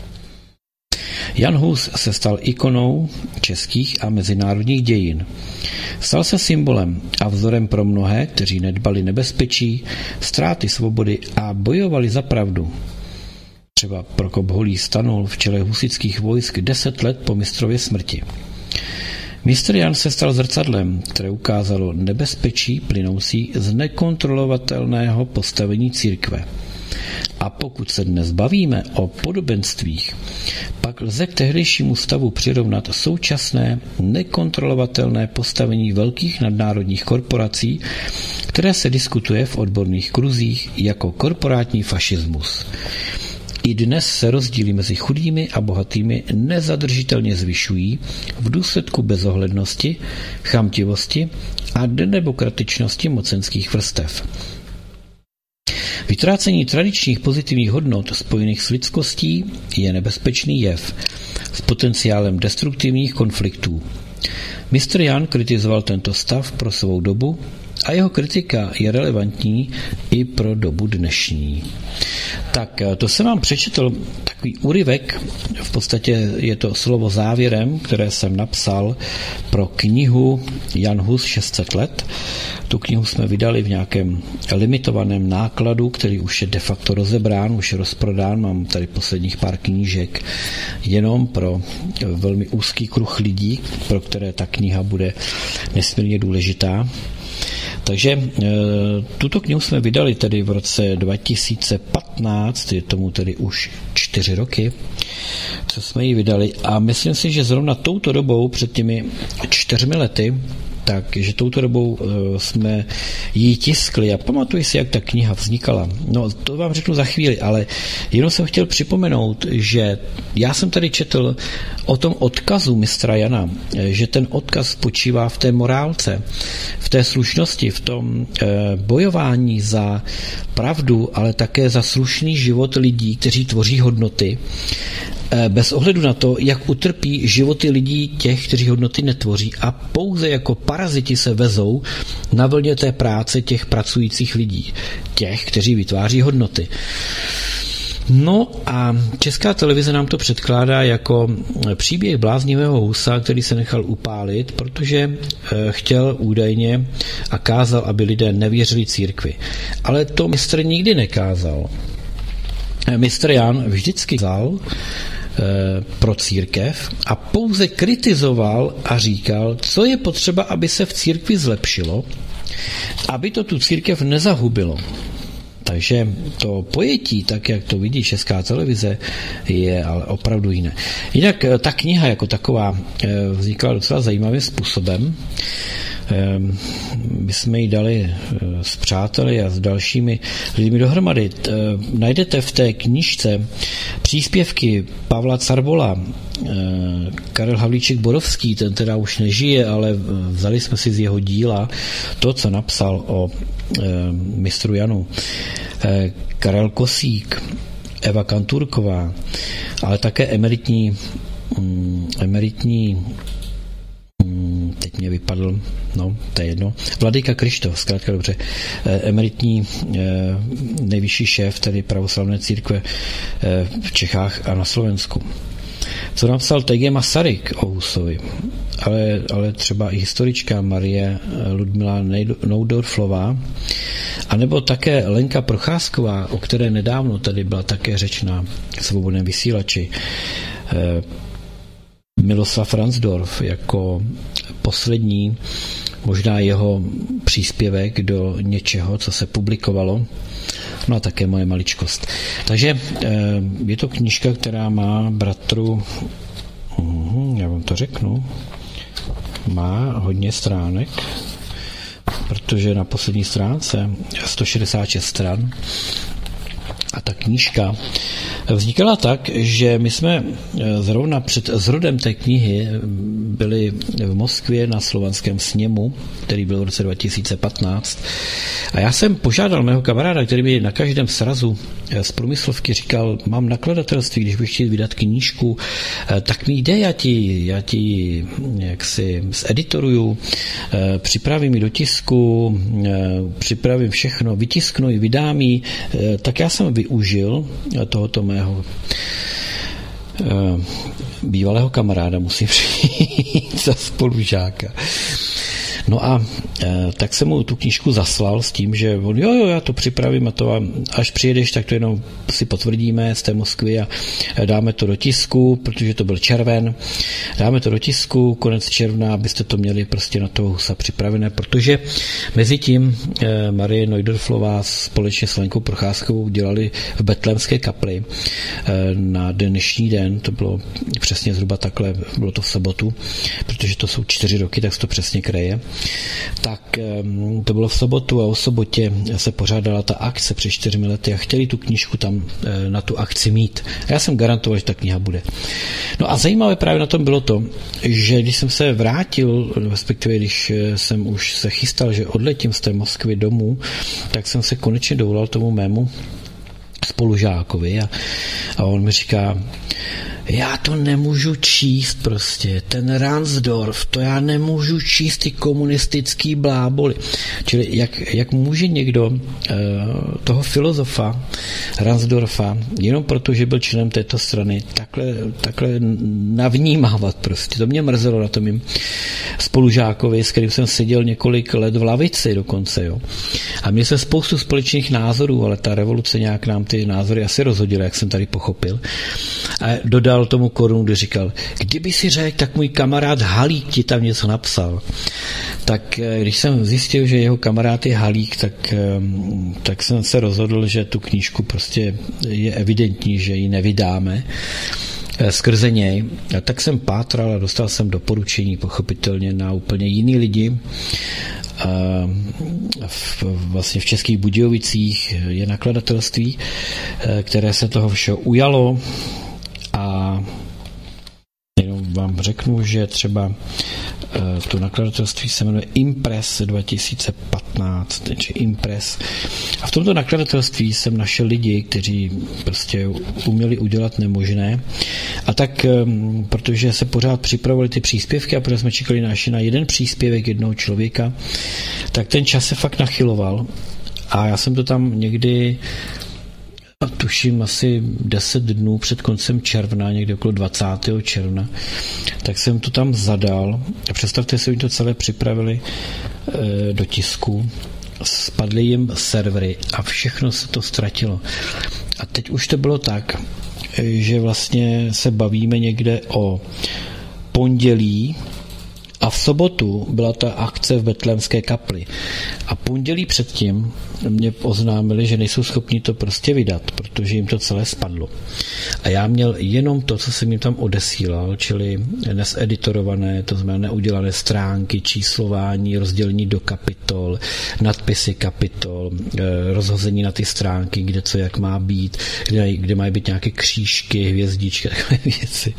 Jan Hus se stal ikonou českých a mezinárodních dějin. Stal se symbolem a vzorem pro mnohé, kteří nedbali nebezpečí, ztráty svobody a bojovali za pravdu. Třeba Prokop Holý stanul v čele husitských vojsk deset let po mistrově smrti. Mistr Jan se stal zrcadlem, které ukázalo nebezpečí plynoucí z nekontrolovatelného postavení církve. A pokud se dnes bavíme o podobenstvích, pak lze k tehdejšímu stavu přirovnat současné nekontrolovatelné postavení velkých nadnárodních korporací, které se diskutuje v odborných kruzích jako korporátní fašismus. I dnes se rozdíly mezi chudými a bohatými nezadržitelně zvyšují v důsledku bezohlednosti, chamtivosti a nedemokratičnosti mocenských vrstev. Vytrácení tradičních pozitivních hodnot spojených s lidskostí je nebezpečný jev s potenciálem destruktivních konfliktů. mistr Jan kritizoval tento stav pro svou dobu a jeho kritika je relevantní i pro dobu dnešní. Tak to jsem vám přečetl takový úryvek, v podstatě je to slovo závěrem, které jsem napsal pro knihu Jan Hus šest set let. Tu knihu jsme vydali v nějakém limitovaném nákladu, který už je de facto rozebrán, už je rozprodán. Mám tady posledních pár knížek jenom pro velmi úzký kruh lidí, pro které ta kniha bude nesmírně důležitá. Takže e, tuto knihu jsme vydali tedy v roce dva tisíce patnáct, je tomu tedy už čtyři roky, co jsme ji vydali a myslím si, že zrovna touto dobou, před těmi čtyřmi lety, takže touto dobou e, jsme ji tiskli a pamatuji si, jak ta kniha vznikala. No, to vám řeknu za chvíli, ale jenom jsem chtěl připomenout, že já jsem tady četl o tom odkazu mistra Jana, že ten odkaz spočívá v té morálce, v té slušnosti, v tom e, bojování za pravdu, ale také za slušný život lidí, kteří tvoří hodnoty, bez ohledu na to, jak utrpí životy lidí těch, kteří hodnoty netvoří a pouze jako paraziti se vezou na vlně té práce těch pracujících lidí, těch, kteří vytváří hodnoty. No a Česká televize nám to předkládá jako příběh bláznivého Husa, který se nechal upálit, protože chtěl údajně a kázal, aby lidé nevěřili církvi. Ale to mistr nikdy nekázal. Mistr Jan vždycky vzal pro církev a pouze kritizoval a říkal, co je potřeba, aby se v církvi zlepšilo, aby to tu církev nezahubilo. Takže to pojetí, tak jak to vidí Česká televize, je ale opravdu jiné. Jinak ta kniha jako taková vznikla docela zajímavým způsobem. My jsme ji dali s přáteli a s dalšími lidmi dohromady. Najdete v té knížce příspěvky Pavla Carbola, Karel Havlíček Borovský, ten teda už nežije, ale vzali jsme si z jeho díla to, co napsal o mistru Janu. Karel Kosík, Eva Kanturková, ale také emeritní emeritní teď mě vypadl, no, to je jedno, Vladyka Kryštof, zkrátka dobře, emeritní nejvyšší šéf, tedy pravoslavné církve v Čechách a na Slovensku. Co napsal T G Masaryk o Husovi, ale, ale třeba i historička Marie Ludmila Noudorflová, anebo také Lenka Procházková, o které nedávno tady byla také řeč na Svobodném vysílači, Miloslav Ransdorf jako poslední, možná jeho příspěvek do něčeho, co se publikovalo, no a také moje maličkost. Takže je to knížka, která má bratru, já vám to řeknu, má hodně stránek, protože na poslední stránce sto šedesát šest stran a ta knížka Vznikala tak, že my jsme zrovna před zrodem té knihy byli v Moskvě na Slovanském sněmu, který byl v roce dva tisíce patnáct. A já jsem požádal mého kamaráda, který mi na každém srazu z průmyslovky říkal, mám nakladatelství, když budeš chtít vydat knížku, tak mi jde, já ti, já ti jaksi zeditoruju, připravím ji do tisku, připravím všechno, vytisknu ji, vydám ji. Tak já jsem využil tohoto mého bývalého kamaráda, musím říct, za spolužáka. No a e, tak jsem mu tu knížku zaslal s tím, že on, jo, jo, já to připravím a to a až přijedeš, tak to jenom si potvrdíme z té Moskvy a dáme to do tisku, protože to byl červen, dáme to do tisku, konec června, abyste to měli prostě na toho Husa připravené, protože mezi tím e, Marie Neudorflová společně s Lenkou Procházkovou dělali v Betlémské kapli e, na dnešní den, to bylo přesně zhruba takhle, bylo to v sobotu, protože to jsou čtyři roky, tak se to přesně kreje. Tak to bylo v sobotu a o sobotě se pořádala ta akce před čtyřmi lety a chtěli tu knížku tam na tu akci mít. A já jsem garantoval, že ta kniha bude. No a zajímavé právě na tom bylo to, že když jsem se vrátil, respektive když jsem už se chystal, že odletím z té Moskvy domů, tak jsem se konečně dovolal tomu mému spolužákovi a, a on mi říká, já to nemůžu číst prostě, ten Ransdorf, to já nemůžu číst ty komunistický bláboli. Čili jak, jak může někdo uh, toho filozofa Ransdorfa, jenom proto, že byl členem této strany, takhle, takhle navnímávat prostě. To mě mrzelo na tom mým spolužákovi, s kterým jsem seděl několik let v lavici dokonce. Jo. A měl jsem spoustu společných názorů, ale ta revoluce nějak nám ty názory asi rozhodila, jak jsem tady pochopil. A dodal tomu korunu, kdy říkal, kdyby si řekl, tak můj kamarád Halík ti tam něco napsal. Tak když jsem zjistil, že jeho kamarád je Halík, tak, tak jsem se rozhodl, že tu knížku prostě je evidentní, že ji nevydáme skrze něj. A tak jsem pátral a dostal jsem doporučení pochopitelně na úplně jiný lidi. V, vlastně v Českých Budějovicích je nakladatelství, které se toho všeho ujalo a jenom vám řeknu, že třeba to nakladatelství se jmenuje Impress dva tisíce patnáct, takže Impress. A v tomto nakladatelství jsem našel lidi, kteří prostě uměli udělat nemožné. A tak, protože se pořád připravovali ty příspěvky a protože jsme čekali naši na jeden příspěvek jednoho člověka, tak ten čas se fakt nachyloval. A já jsem to tam někdy tuším asi deset dnů před koncem června, někde okolo dvacátého června, tak jsem to tam zadal a představte si, oni to celé připravili e, do tisku, spadly jim servery a všechno se to ztratilo. A teď už to bylo tak, že vlastně se bavíme někde o pondělí a v sobotu byla ta akce v Betlémské kapli. A pondělí předtím mě oznámili, že nejsou schopni to prostě vydat, protože jim to celé spadlo. A já měl jenom to, co jsem jim tam odesílal, čili neseditorované, to znamená neudělané stránky, číslování, rozdělení do kapitol, nadpisy kapitol, rozhození na ty stránky, kde co jak má být, kde, kde mají být nějaké křížky, hvězdičky, takové věci.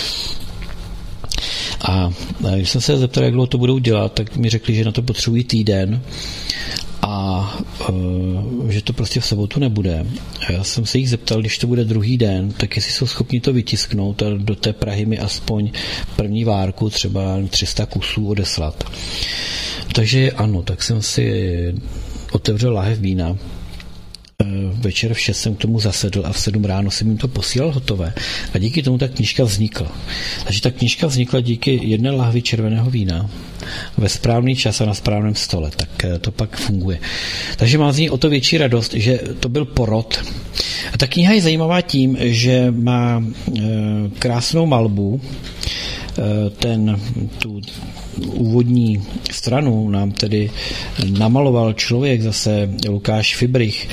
A když jsem se zeptal, jak dlouho to budou dělat, tak mi řekli, že na to potřebují týden a uh, že to prostě v sobotu nebude. A já jsem se jich zeptal, když to bude druhý den, tak jestli jsou schopni to vytisknout a do té Prahy mi aspoň první várku, třeba tři sta kusů odeslat. Takže ano, tak jsem si otevřel láhev vína. Večer v šest jsem k tomu zasedl a v sedm ráno jsem jim to posílal hotové. A díky tomu ta knížka vznikla. Takže ta knížka vznikla díky jedné lahvi červeného vína ve správný čas a na správném stole. Tak to pak funguje. Takže mám z ní o to větší radost, že to byl porod. A ta kniha je zajímavá tím, že má krásnou malbu. Ten, tu úvodní stranu nám tedy namaloval člověk, zase Lukáš Fibrich,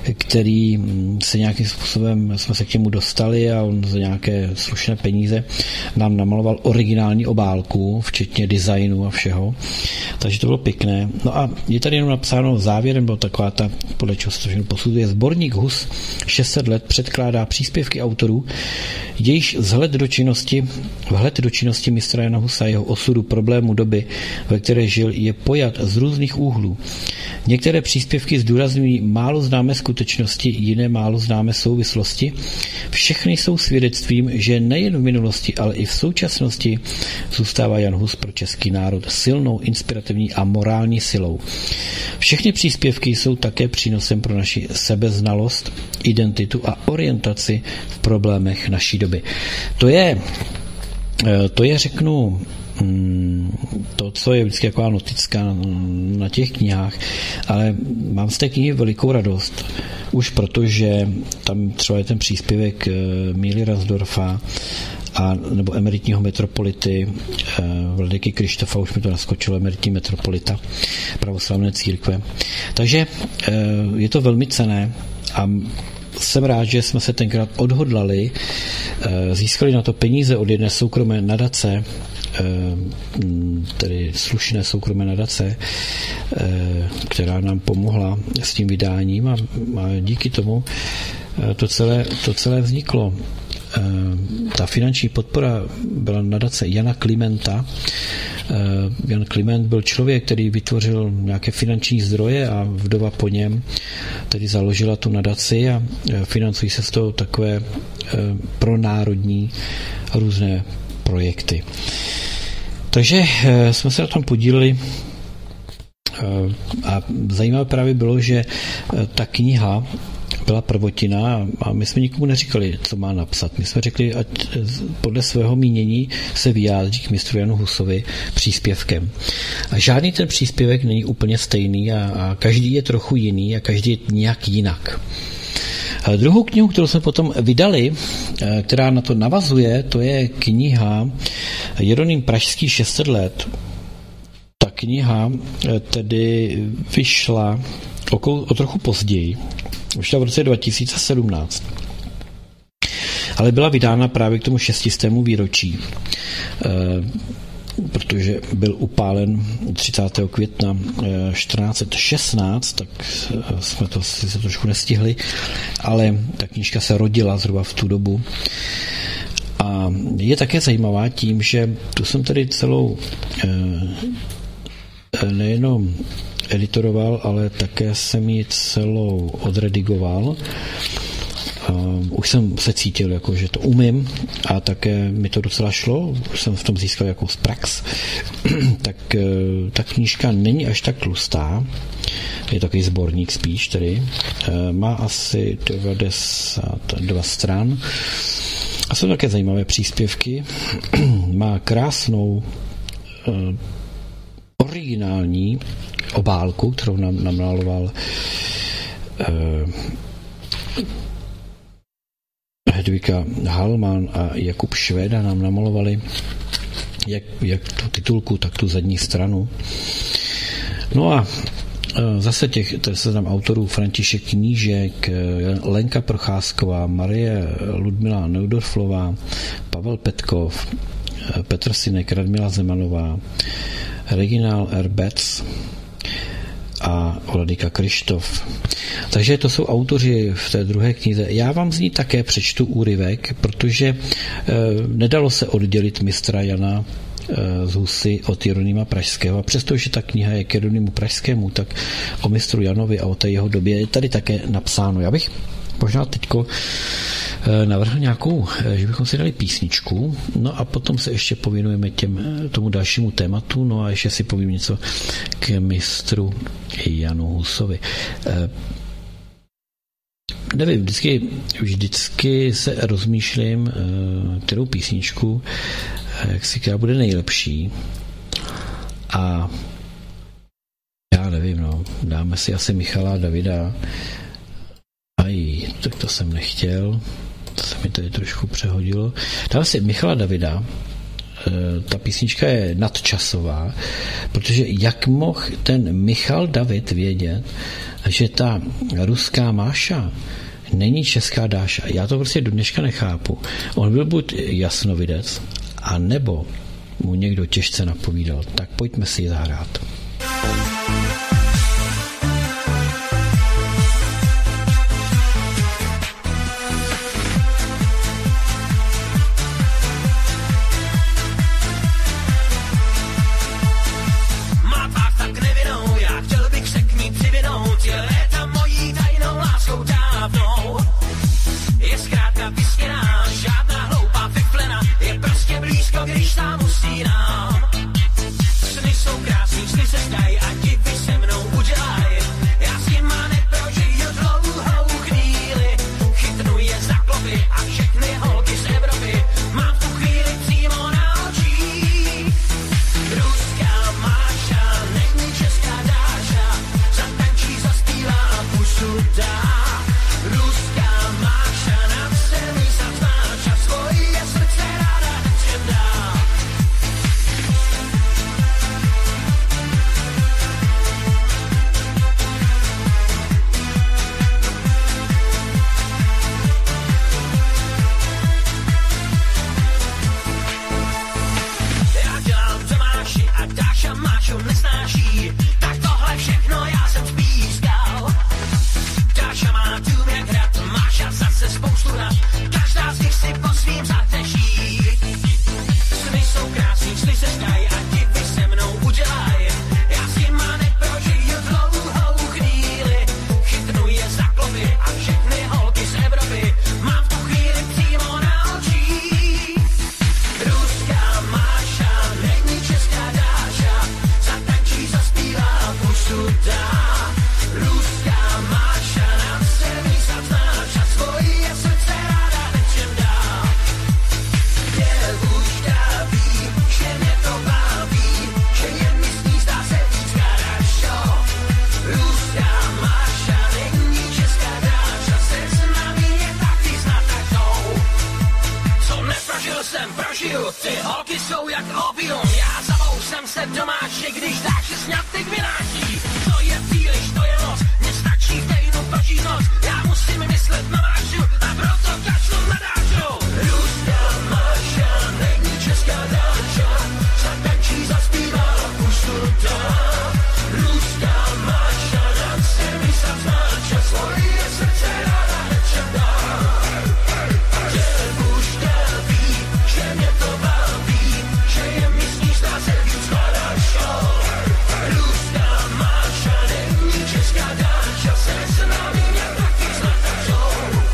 který se nějakým způsobem, jsme se k němu dostali a on za nějaké slušné peníze nám namaloval originální obálku, včetně designu a všeho. Takže to bylo pěkné. No a je tady jenom napsáno závěrem, byla taková ta, podle čeho se to všechno posuzuje, sborník Hus šest set let předkládá příspěvky autorů, jejíž vzhled do činnosti, vhled do činnosti mistra Jana Husa, jeho osudu, problému doby, ve které žil, je pojat z různých úhlů. Některé příspěvky zdůrazňují málo známé skutečnosti, jiné málo známé souvislosti. Všechny jsou svědectvím, že nejen v minulosti, ale i v současnosti zůstává Jan Hus pro český národ silnou, inspirativní a morální silou. Všechny příspěvky jsou také přínosem pro naši sebeznalost, identitu a orientaci v problémech naší doby. To je, to je řeknu, to, co je vždycky taková notická na těch knihách, ale mám z té knihy velikou radost, už protože tam třeba je ten příspěvek Míly Ransdorfa a nebo emeritního metropolity vladyky Krištofa, už mi to naskočilo, emeritní metropolita pravoslavné církve. Takže je to velmi cenné a jsem rád, že jsme se tenkrát odhodlali, získali na to peníze od jedné soukromé nadace, tedy slušné soukromé nadace, která nám pomohla s tím vydáním a díky tomu to celé, to celé vzniklo. Ta finanční podpora byla nadace Jana Klimenta. Jan Kliment byl člověk, který vytvořil nějaké finanční zdroje a vdova po něm tedy založila tu nadaci a financují se z toho takové pronárodní různé projekty. Takže jsme se na tom podíleli a zajímavé právě bylo, že ta kniha byla prvotina a my jsme nikomu neříkali, co má napsat. My jsme řekli, ať podle svého mínění se vyjádří k mistru Janu Husovi příspěvkem. A žádný ten příspěvek není úplně stejný a, a každý je trochu jiný a každý je nějak jinak. A druhou knihu, kterou jsme potom vydali, která na to navazuje, to je kniha Jeroným Pražský šest set let. Ta kniha tedy vyšla o, o trochu později, vyšla v roce dva tisíce sedmnáct, ale byla vydána právě k tomu šestistému výročí, protože byl upálen třicátého května čtrnáct set šestnáct, tak jsme to si se trošku nestihli, ale ta knížka se rodila zhruba v tu dobu. A je také zajímavá tím, že tu jsem tedy celou nejenom editoroval, ale také jsem ji celou odredigoval. Uh, už jsem se cítil, jako, že to umím a také mi to docela šlo, už jsem v tom získal jako prax. Tak uh, ta knížka není až tak tlustá, je takový sborník spíš tedy, uh, má asi devadesát dva stran a jsou také zajímavé příspěvky, má krásnou uh, originální obálku, kterou nám namaloval uh, Hedvika Halman a Jakub Švéda nám namalovali jak, jak tu titulku, tak tu zadní stranu. No a zase těch, to se tam autorů František Knížek, Lenka Procházková, Marie Ludmila Neudorflová, Pavel Petkov, Petr Synek, Radmila Zemanová, Reginál R. Betz a Vladyka Krištof. Takže to jsou autoři v té druhé knize. Já vám z ní také přečtu úryvek, protože e, nedalo se oddělit mistra Jana e, z Husy od Jeronýma Pražského. A přestože ta kniha je k Jeronýmu Pražskému, tak o mistru Janovi a o té jeho době je tady také napsáno. Já bych možná teďko e, navrhl nějakou, e, že bychom si dali písničku, no a potom se ještě pověnujeme těm, tomu dalšímu tématu, no a ještě si povím něco k mistru Janu Husovi. E, Nevím, vždycky, vždycky se rozmýšlím, kterou písničku, jak si která bude nejlepší. A já nevím, no, dáme si asi Michala Davida. Aj, tak to jsem nechtěl. To se mi tady trošku přehodilo. Dáme si Michala Davida ta písnička je nadčasová, protože jak mohl ten Michal David vědět, že ta ruská Máša není česká Dáša. Já to prostě do dneška nechápu. On byl buď jasnovidec, a nebo mu někdo těžce napovídal. Tak pojďme si ji zahrát. Když tam usínám, sny jsou krásný, sny se zdají a divy se mnou udělaj. Já s nima neprožiju dlouhou chvíli, chytnu je za klopy a všechny holky z Evropy mám v tu chvíli přímo na očích. Ruská Máša není česká Dáša, zatančí, zaspívá, pusu dá. Ruská Máša na celý zatmáč a svoje srdce ráda nečem dá. Mášu nesnáší, tak tohle všechno já jsem spískal. Dáša má dům jak hrad, Máša zase spoustu rad, každá z nich si po svým zateší. Sny jsou krásný, sny se zdají a divy se mnou udělaj. Já s nima neprožiju dlouhou chvíli, chytnu je za klopy a všechny holky z Evropy mám v tu chvíli přímo na očích. Ruská Máša není česká Dáša, zatančí, zaspívá, pusu dá. Ruská Máša nám se vyznáš a svoje srdce ráda nečem dá. Děvuška ví, že mě to baví, že je mi s ní zdá se víc хорошо. Ruská Máša není česká Dáša, se známí je taky znát taktou. Co neprožil jsem, prožiju, ty holky jsou jak opium, já zavou jsem se doma, že když dáš si sňatek vynáší. To je příliš, to je moc, nestačí v týdnu prožít noc, já musím myslet na Mášu a proto kašlu na Dášu. Ruská Máša není česká Dáša, zatančí, zaspívá, pusu dá. Ruská Máša nám se myslet znáč a svoje srdce ráda nečem dá. Děvuška ví, že mě to baví, že je mi s ní zdá se víc хорошо. Ruská Máša není česká Dáša, se známí mě taky znát takto.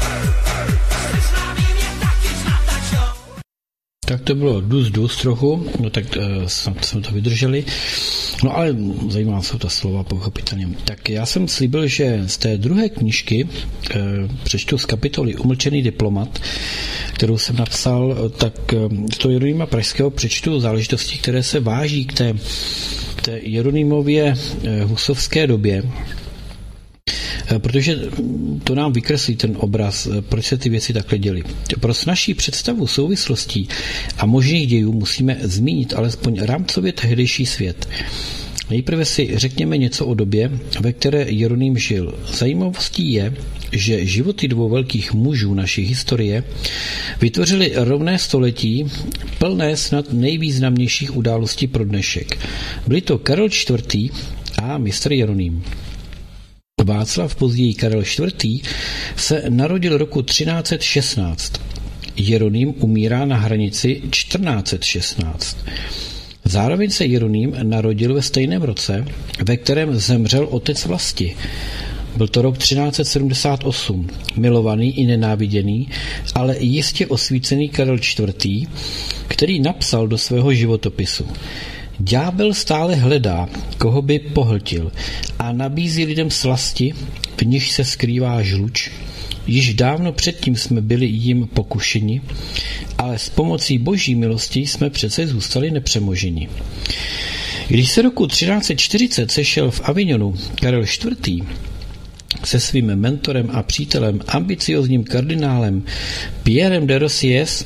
Se známí mě taky znát takto. Tak to bylo dus dus trochu, no tak uh, jsme to vydrželi. No ale zajímá se ta slova pochopitelně. Tak já jsem slíbil, že z té druhé knížky uh, přečtu z kapitoly Umlčený diplomat, kterou jsem napsal, tak uh, z toho Jeronýma Pražského přečtu záležitosti, které se váží k té, té Jeronýmově uh, husovské době, protože to nám vykreslí ten obraz, proč se ty věci takhle děly. Pro naší představu souvislostí a možných dějů musíme zmínit alespoň rámcově tehdejší svět. Nejprve si řekněme něco o době, ve které Jeroným žil. Zajímavostí je, že životy dvou velkých mužů naší historie vytvořily rovné století, plné snad nejvýznamnějších událostí pro dnešek. Byli to Karel čtvrtý a mistr Jeroným. Václav, později Karel čtvrtý, se narodil roku třináct set šestnáct. Jeroným umírá na hranici čtrnáct set šestnáct. Zároveň se Jeroným narodil ve stejném roce, ve kterém zemřel otec vlasti. Byl to rok třináct set sedmdesát osm. Milovaný i nenáviděný, ale jistě osvícený Karel čtvrtý, který napsal do svého životopisu: Ďábel stále hledá, koho by pohltil, a nabízí lidem slasti, v nich se skrývá žluč. Již dávno předtím jsme byli jim pokušeni, ale s pomocí boží milosti jsme přece zůstali nepřemoženi. Když se roku třináct set čtyřicet sešel v Avignonu Karel čtvrtý se svým mentorem a přítelem, ambiciozním kardinálem Pierrem de Rossiers,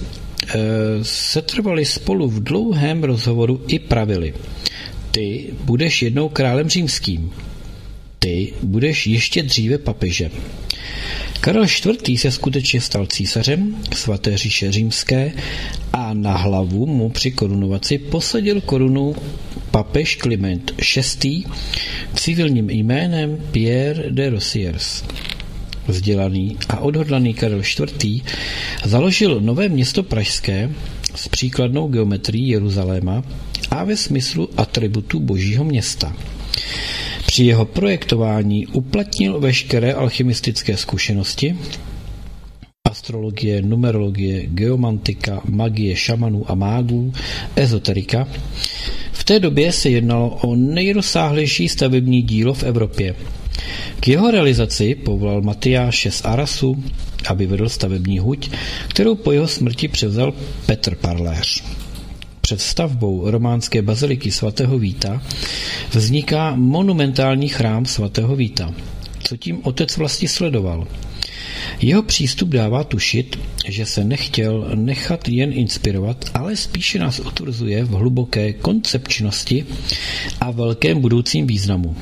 setrvali spolu v dlouhém rozhovoru i pravili: ty budeš jednou králem římským, ty budeš ještě dříve papežem. Karel čtvrtý se skutečně stal císařem svaté říše římské a na hlavu mu při korunovaci posadil korunu papež Kliment šestý civilním jménem Pierre de Rosiers. Vzdělaný a odhodlaný Karel čtvrtý založil nové město pražské s příkladnou geometrií Jeruzaléma a ve smyslu atributu božího města. Při jeho projektování uplatnil veškeré alchymistické zkušenosti, astrologie, numerologie, geomantika, magie šamanů a mágů, ezoterika. V té době se jednalo o nejrozsáhlejší stavební dílo v Evropě. K jeho realizaci povolal Matyáše z Arasu, aby vedl stavební huť, kterou po jeho smrti převzal Petr Parléř. Před stavbou románské baziliky svatého Víta vzniká monumentální chrám svatého Víta, co tím otec vlastně sledoval. Jeho přístup dává tušit, že se nechtěl nechat jen inspirovat, ale spíše nás utvrzuje v hluboké koncepčnosti a velkém budoucím významu.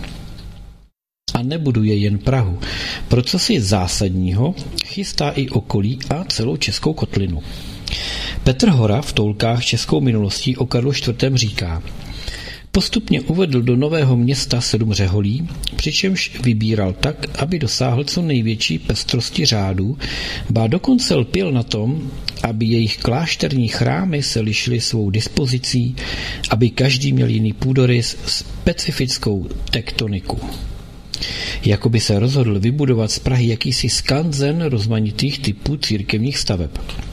A nebuduje jen Prahu. Pro cosi zásadního chystá i okolí a celou Českou kotlinu. Petr Hora v Toulkách českou minulostí o Karlu čtvrtém říká: postupně uvedl do nového města sedm řeholí, přičemž vybíral tak, aby dosáhl co největší pestrosti řádů, ba dokonce lpěl na tom, aby jejich klášterní chrámy se lišily svou dispozicí, aby každý měl jiný půdorys, specifickou tektoniku. Jakoby se rozhodl vybudovat z Prahy jakýsi skanzen rozmanitých typů církevních staveb.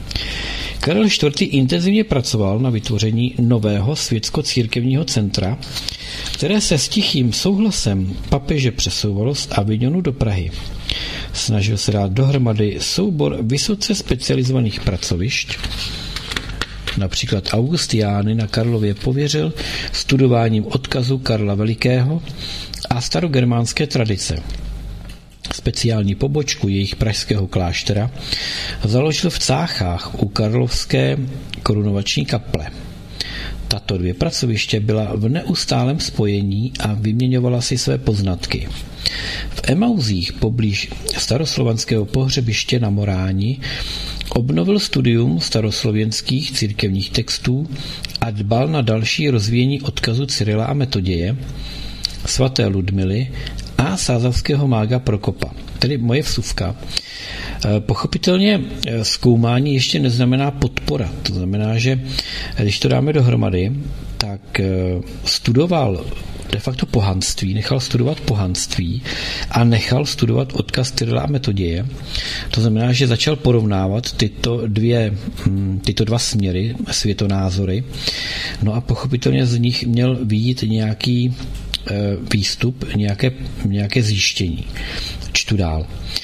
Karel čtvrtý intenzivně pracoval na vytvoření nového světsko-církevního centra, které se s tichým souhlasem papeže přesouvalo z Avignonu do Prahy. Snažil se dát dohromady soubor vysoce specializovaných pracovišť. Například Augustiány na Karlově pověřil studováním odkazu Karla Velikého a starogermánské tradice. Speciální pobočku jejich pražského kláštera založil v Cáchách u Karlovské korunovační kaple. Tato dvě pracoviště byla v neustálém spojení a vyměňovala si své poznatky. V Emauzích poblíž staroslovanského pohřebiště na Moráni obnovil studium staroslovenských církevních textů a dbal na další rozvíjení odkazu Cyrila a Metoděje, svaté Ludmily a sázavského mága Prokopa, tedy moje vsuvka. Pochopitelně zkoumání ještě neznamená podpora. To znamená, že když to dáme dohromady, tak studoval de facto pohanství, nechal studovat pohanství a nechal studovat odkaz Cyrila a Metoděje. To znamená, že začal porovnávat tyto, dvě, tyto dva směry, světonázory. No a pochopitelně z nich měl vyjít nějaký výstup, nějaké, nějaké zjištění. Čtu dál.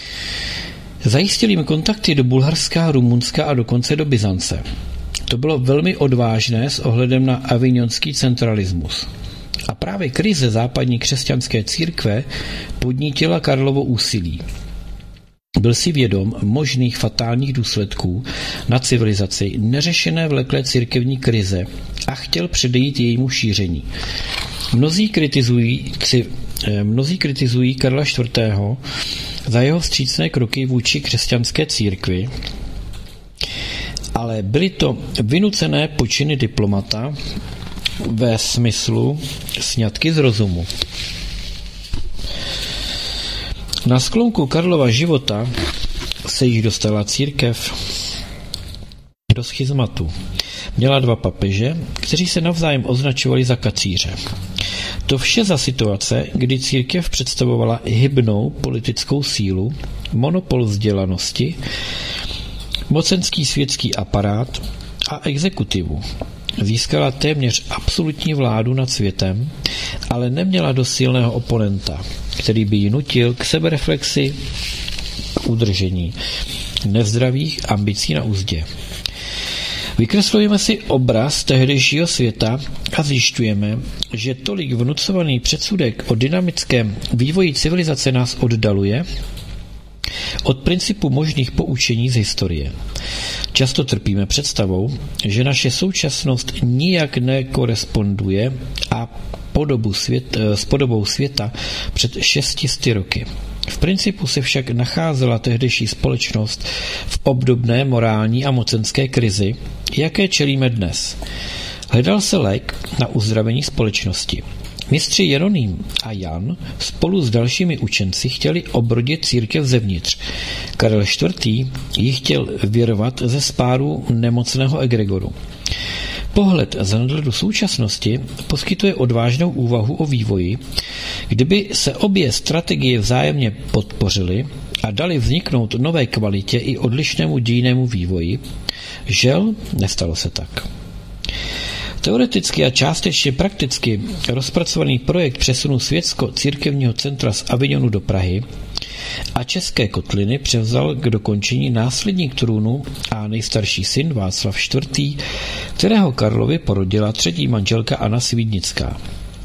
Zajistil jim kontakty do Bulharska, Rumunska a dokonce do Byzance. To bylo velmi odvážné s ohledem na avignonský centralismus. A právě krize západní křesťanské církve podnítila Karlovo úsilí. Byl si vědom možných fatálních důsledků na civilizaci neřešené vleklé církevní krize a chtěl předejít jejímu šíření. Mnozí kritizují, mnozí kritizují Karla čtvrtého za jeho vstřícné kroky vůči křesťanské církvi, ale byly to vynucené počiny diplomata ve smyslu sňatky z rozumu. Na sklonku Karlova života se již dostala církev do schizmatu. Měla dva papeže, kteří se navzájem označovali za kacíře. To vše za situace, kdy církev představovala hybnou politickou sílu, monopol vzdělanosti, mocenský světský aparát a exekutivu. Získala téměř absolutní vládu nad světem, ale neměla dost silného oponenta, který by ji nutil k sebereflexi, k udržení nezdravých ambicí na uzdě. Vykreslujeme si obraz tehdejšího světa a zjišťujeme, že tolik vnucovaný předsudek o dynamickém vývoji civilizace nás oddaluje od principu možných poučení z historie. Často trpíme představou, že naše současnost nijak nekoresponduje a podobu svět, s podobou světa před šestisty roky. V principu se však nacházela tehdejší společnost v obdobné morální a mocenské krizi, jaké čelíme dnes. Hledal se lék na uzdravení společnosti. Mistři Jeroným a Jan spolu s dalšími učenci chtěli obrodit církev zevnitř. Karel čtvrtý ji chtěl vyrvat ze spáru nemocného egregoru. Pohled z nadhledu současnosti poskytuje odvážnou úvahu o vývoji, kdyby se obě strategie vzájemně podpořily a dali vzniknout nové kvalitě i odlišnému dějinnému vývoji. Žel, nestalo se tak. Teoreticky a částečně prakticky rozpracovaný projekt přesunu světsko-církevního centra z Avignonu do Prahy a České Kotliny převzal k dokončení následník trůnu a nejstarší syn Václav čtvrtý, kterého Karlovi porodila třetí manželka Anna Svídnická.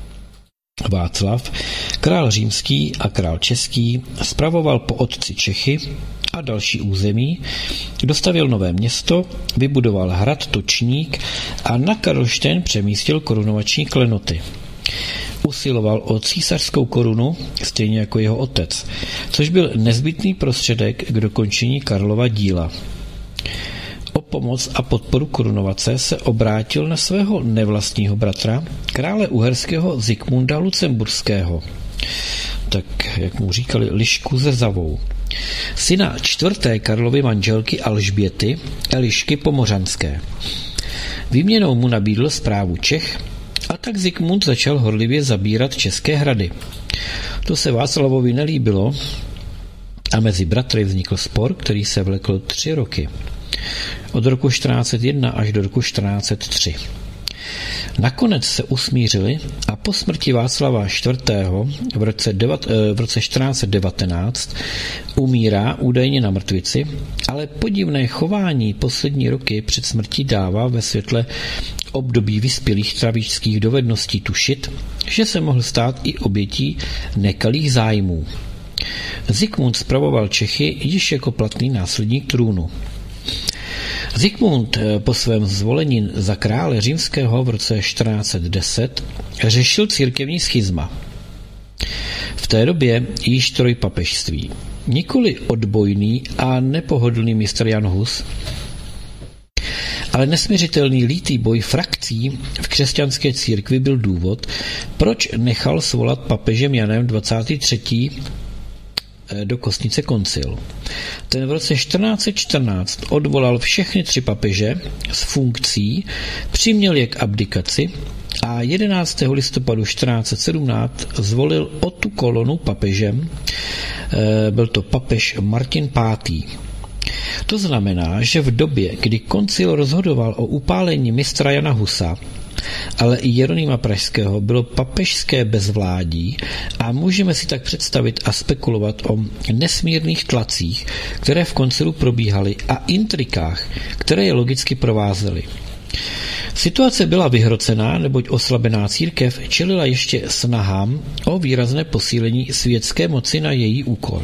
Václav, král římský a král český, spravoval po otci Čechy a další území, dostavěl nové město, vybudoval hrad Točník a na Karlštejn přemístil korunovační klenoty. Usiloval o císařskou korunu, stejně jako jeho otec, což byl nezbytný prostředek k dokončení Karlova díla. O pomoc a podporu korunovace se obrátil na svého nevlastního bratra, krále uherského Zikmunda Lucemburského, tak jak mu říkali Lišku ze Zavou, syna čtvrté Karlovy manželky Alžběty, Elišky Pomořanské. Výměnou mu nabídl správu Čech a tak Zikmund začal horlivě zabírat české hrady. To se Václavovi nelíbilo a mezi bratry vznikl spor, který se vlekl tři roky. Od roku čtrnáct set jedna až do roku čtrnáct set tři. Nakonec se usmířili a po smrti Václava čtvrtého. v roce, devat, v roce čtrnáct set devatenáct umírá údajně na mrtvici, ale podivné chování poslední roky před smrtí dává ve světle období vyspělých travičských dovedností tušit, že se mohl stát i obětí nekalých zájmů. Zikmund spravoval Čechy již jako platný následník trůnu. Zikmund po svém zvolení za krále římského v roce čtrnáct set deset řešil církevní schizma. V té době již trojpapežství. Nikoli odbojný a nepohodlný mistr Jan Hus, ale nesměřitelný lítý boj frakcí v křesťanské církvi byl důvod, proč nechal svolat papežem Janem dvacátým třetím do Kostnice koncil. Ten v roce čtrnáct set čtrnáct odvolal všechny tři papeže z funkcí, přiměl je k abdikaci a jedenáctého listopadu čtrnáct set sedmnáct zvolil Otu Kolonu papežem. Byl to papež Martin pátý. To znamená, že v době, kdy koncil rozhodoval o upálení mistra Jana Husa, ale i Jeronýma Pražského, bylo papežské bezvládí a můžeme si tak představit a spekulovat o nesmírných tlacích, které v koncilu probíhaly a intrikách, které je logicky provázely. Situace byla vyhrocená, neboť oslabená církev čelila ještě snahám o výrazné posílení světské moci na její úkor.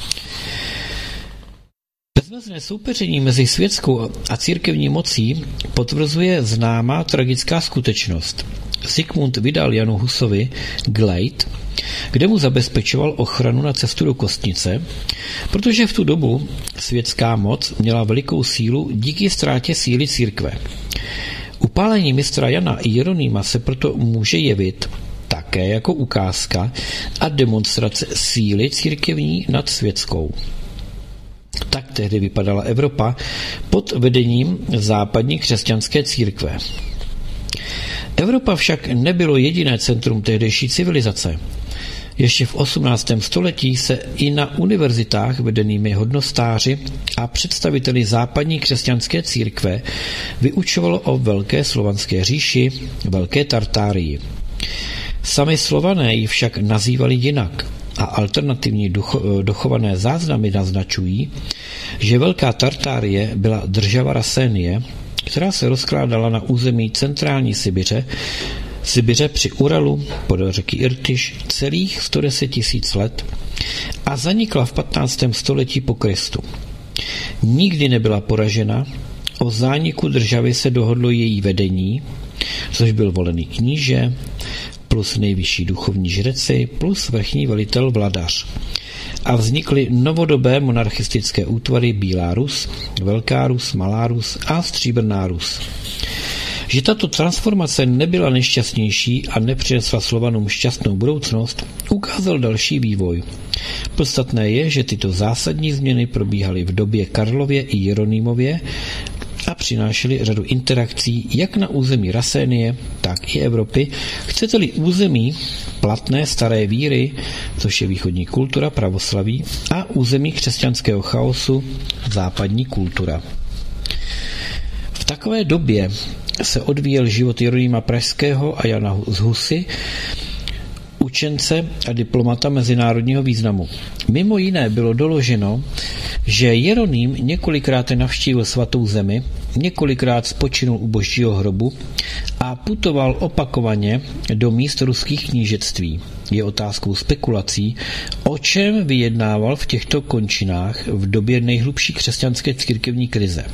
Bezmezné soupeření mezi světskou a církevní mocí potvrzuje známá tragická skutečnost. Zikmund vydal Janu Husovi glejt, kde mu zabezpečoval ochranu na cestu do Kostnice, protože v tu dobu světská moc měla velikou sílu díky ztrátě síly církve. Upálení mistra Jana i Jeronýma se proto může jevit také jako ukázka a demonstrace síly církevní nad světskou. Tak tehdy vypadala Evropa pod vedením západní křesťanské církve. Evropa však nebylo jediné centrum tehdejší civilizace. Ještě v osmnáctém století se i na univerzitách vedenými hodnostáři a představiteli západní křesťanské církve vyučovalo o velké slovanské říši, velké Tartárii. Sami Slované ji však nazývali jinak a alternativní ducho, dochované záznamy naznačují, že velká Tartárie byla država Rasénie, která se rozkládala na území centrální Sibiře Sibiře při Uralu podél řeky Irtyš celých sto deset tisíc let a zanikla v patnáctém století po Kristu. Nikdy nebyla poražena, o zániku državy se dohodlo její vedení, což byl volený kníže, plus nejvyšší duchovní žreci, plus vrchní velitel vladař. A vznikly novodobé monarchistické útvary Bílá Rus, Velká Rus, Malá Rus a Stříbrná Rus. Že tato transformace nebyla nejšťastnější a nepřinesla Slovanům šťastnou budoucnost, ukázal další vývoj. Podstatné je, že tyto zásadní změny probíhaly v době Karlově i Jeronýmově a přinášely řadu interakcí jak na území Rasénie, tak i Evropy, chcete-li území platné staré víry, což je východní kultura pravoslaví, a území křesťanského chaosu, západní kultura. V takové době se odvíjel život Jeronýma Pražského a Jana z Husy, učence a diplomata mezinárodního významu. Mimo jiné bylo doloženo, že Jeroným několikrát navštívil svatou zemi, několikrát spočinul u božího hrobu a putoval opakovaně do míst ruských knížectví. Je otázkou spekulací, o čem vyjednával v těchto končinách v době nejhlubší křesťanské církevní krize.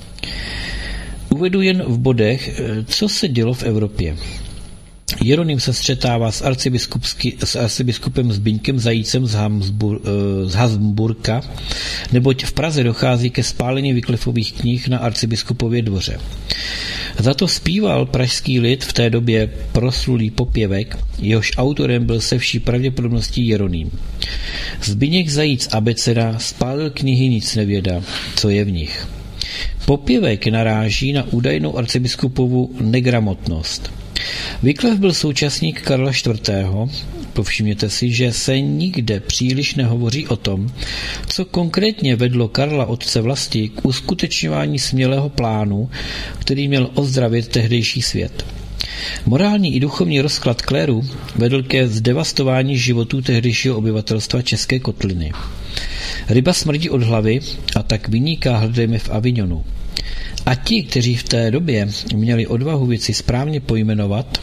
Uvedu jen v bodech, co se dělo v Evropě. Jeroným se střetává s, s arcibiskupem Zbyňkem Zajícem z, Hamsbur, z Habsburka, neboť v Praze dochází ke spálení Wyclifových knih na arcibiskupově dvoře. Za to zpíval pražský lid v té době proslulý popěvek, jehož autorem byl se vší pravděpodobností Jeroným. Zbyněk Zajíc abeceda spálil knihy Nic nevěda, co je v nich. Popěvek naráží na údajnou arcibiskupovu negramotnost. Wyclif byl současník Karla čtvrtého. Povšimněte si, že se nikde příliš nehovoří o tom, co konkrétně vedlo Karla otce vlasti k uskutečňování smělého plánu, který měl ozdravit tehdejší svět. Morální i duchovní rozklad kléru vedl ke zdevastování životů tehdejšího obyvatelstva České kotliny. Ryba smrdí od hlavy a tak vyniká hledejme v Avignonu. A ti, kteří v té době měli odvahu věci správně pojmenovat,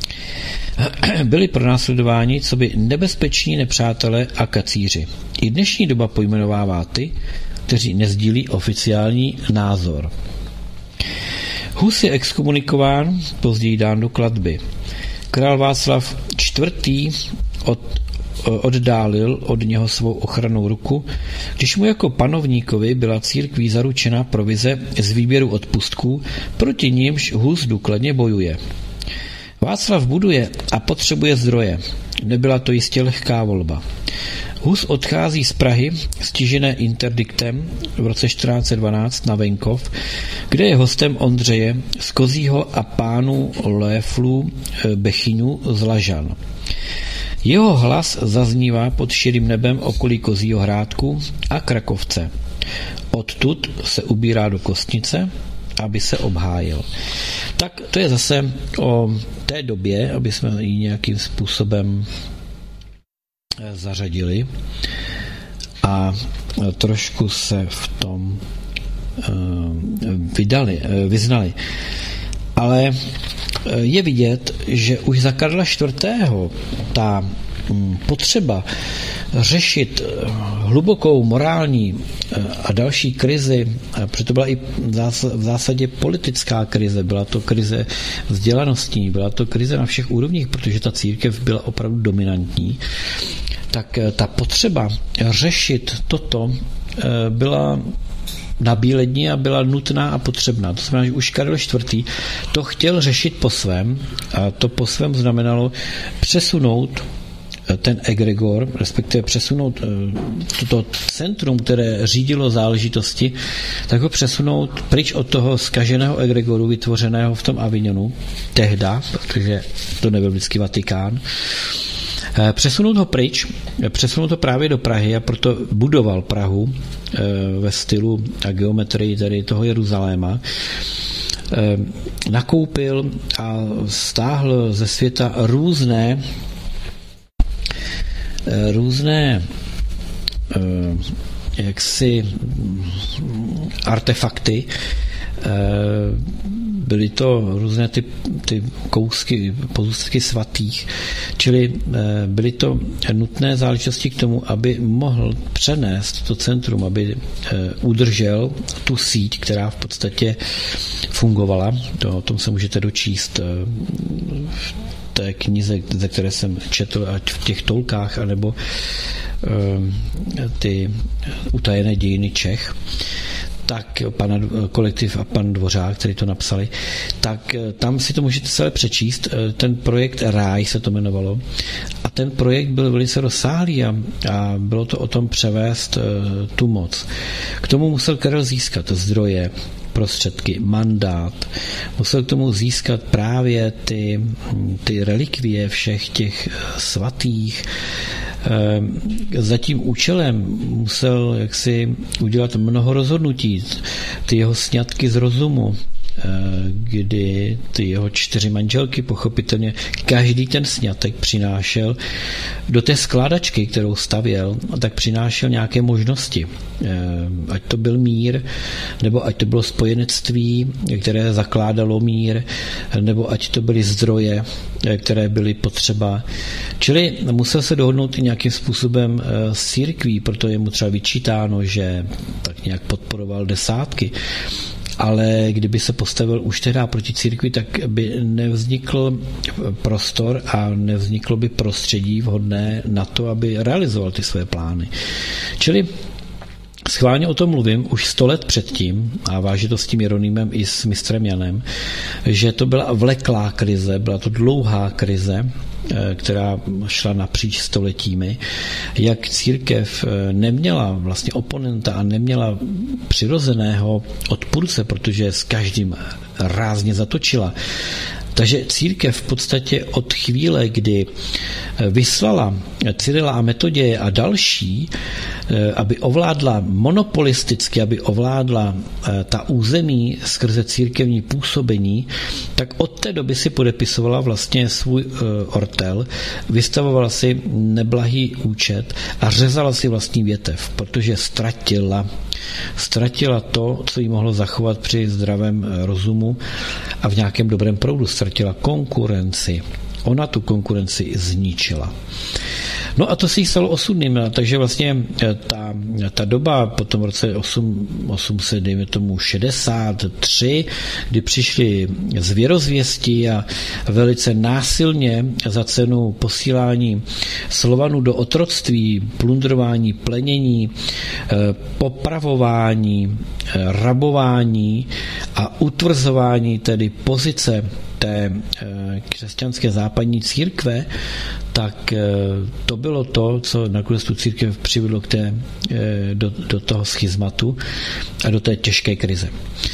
byli pronásledováni coby nebezpeční nepřátelé a kacíři. I dnešní doba pojmenovává ty, kteří nezdílí oficiální názor. Hus je exkomunikován, později dán do klatby. Král Václav čtvrtý. od oddálil od něho svou ochrannou ruku, když mu jako panovníkovi byla církví zaručena provize z výběru odpustků, proti nímž Hus důkladně bojuje. Václav buduje a potřebuje zdroje. Nebyla to jistě lehká volba. Hus odchází z Prahy, stižené interdiktem v roce čtrnáct set dvanáct na venkov, kde je hostem Ondřeje z Kozího a pánů Léflů Bechyňů z Lažan. Jeho hlas zaznívá pod širým nebem okolí Kozího Hrádku a Krakovce. Odtud se ubírá do Kostnice, aby se obhájil. Tak to je zase o té době, aby jsme ji nějakým způsobem zařadili a trošku se v tom vydali, vyznali. Ale je vidět, že už za Karla čtvrtého. ta potřeba řešit hlubokou morální a další krizi, protože to byla i v zásadě politická krize, byla to krize vzdělanostní, byla to krize na všech úrovních, protože ta církev byla opravdu dominantní, tak ta potřeba řešit toto byla nabílední a byla nutná a potřebná. To znamená, že už Karel čtvrtý. to chtěl řešit po svém a to po svém znamenalo přesunout ten egregor, respektive přesunout toto centrum, které řídilo záležitosti, tak ho přesunout pryč od toho zkaženého egregoru vytvořeného v tom Avignonu, tehda, protože to nebyl vždycky Vatikán, přesunout ho pryč, přesunout ho právě do Prahy a proto budoval Prahu ve stylu a geometrii tedy toho Jeruzaléma. Nakoupil a stáhl ze světa různé různé jaksi artefakty. byly to různé ty, ty kousky, pozůstatky svatých, čili byly to nutné záležitosti k tomu, aby mohl přenést to centrum, aby udržel tu síť, která v podstatě fungovala. To, o tom se můžete dočíst v té knize, ze které jsem četl, ať v těch tolkách, anebo ty utajené dějiny Čech, tak pana, kolektiv a pan Dvořák, který to napsali, tak tam si to můžete celé přečíst. Ten projekt Ráj se to jmenovalo a ten projekt byl velice rozsáhlý a, a bylo to o tom převést uh, tu moc. K tomu musel Karel získat zdroje, prostředky, mandát. Musel k tomu získat právě ty, ty relikvie všech těch svatých. Za tím účelem musel jaksi udělat mnoho rozhodnutí. Ty jeho sňatky z rozumu, kdy ty jeho čtyři manželky pochopitelně každý ten sňatek přinášel do té skládačky, kterou stavěl, tak přinášel nějaké možnosti. Ať to byl mír, nebo ať to bylo spojenectví, které zakládalo mír, nebo ať to byly zdroje, které byly potřeba. Čili musel se dohodnout i nějakým způsobem s církví, proto je mu třeba vyčítáno, že tak nějak podporoval desátky. Ale kdyby se postavil už teda proti církvi, tak by nevznikl prostor a nevzniklo by prostředí vhodné na to, aby realizoval ty své plány. Čili schválně o tom mluvím už sto let předtím, a váží to s tím Jeronýmem i s mistrem Janem, že to byla vleklá krize, byla to dlouhá krize, která šla napříč stoletími, jak církev neměla vlastně oponenta a neměla přirozeného odpůrce, protože s každým rázně zatočila. Takže církev v podstatě od chvíle, kdy vyslala Cyrila a Metoděje a další, aby ovládla monopolisticky, aby ovládla ta území skrze církevní působení, tak od té doby si podepisovala vlastně svůj ortel, vystavovala si neblahý účet a řezala si vlastní větev, protože ztratila ztratila to, co jí mohlo zachovat při zdravém rozumu a v nějakém dobrém proudu. Ztratila konkurenci. Ona tu konkurenci zničila. No a to se jí stalo osudným, takže vlastně ta, ta doba po tom roce osm set, dejme tomu šedesát tři, kdy přišli zvěrozvěsti a velice násilně za cenu posílání Slovanů do otroctví, plundrování, plenění, popravování, rabování a utvrzování tedy pozice té křesťanské západní církve, tak to bylo to, co nakonec tu církev přivedlo k té, do, do toho schizmatu a do té těžké krize.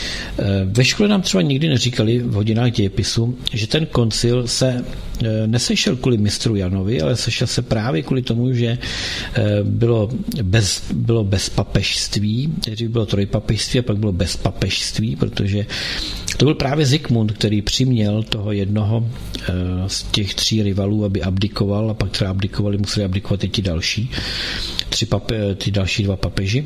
Ve škole nám třeba nikdy neříkali v hodinách dějepisu, že ten koncil se nesešel kvůli mistru Janovi, ale sešel se právě kvůli tomu, že bylo bez, bylo bezpapežství, tedy bylo trojpapežství a pak bylo bezpapežství, protože to byl právě Zikmund, který přiměl toho jednoho z těch tří rivalů, aby abdikoval, a pak třeba abdikovali, museli abdikovat i ti další, tři pape, ty další dva papeži,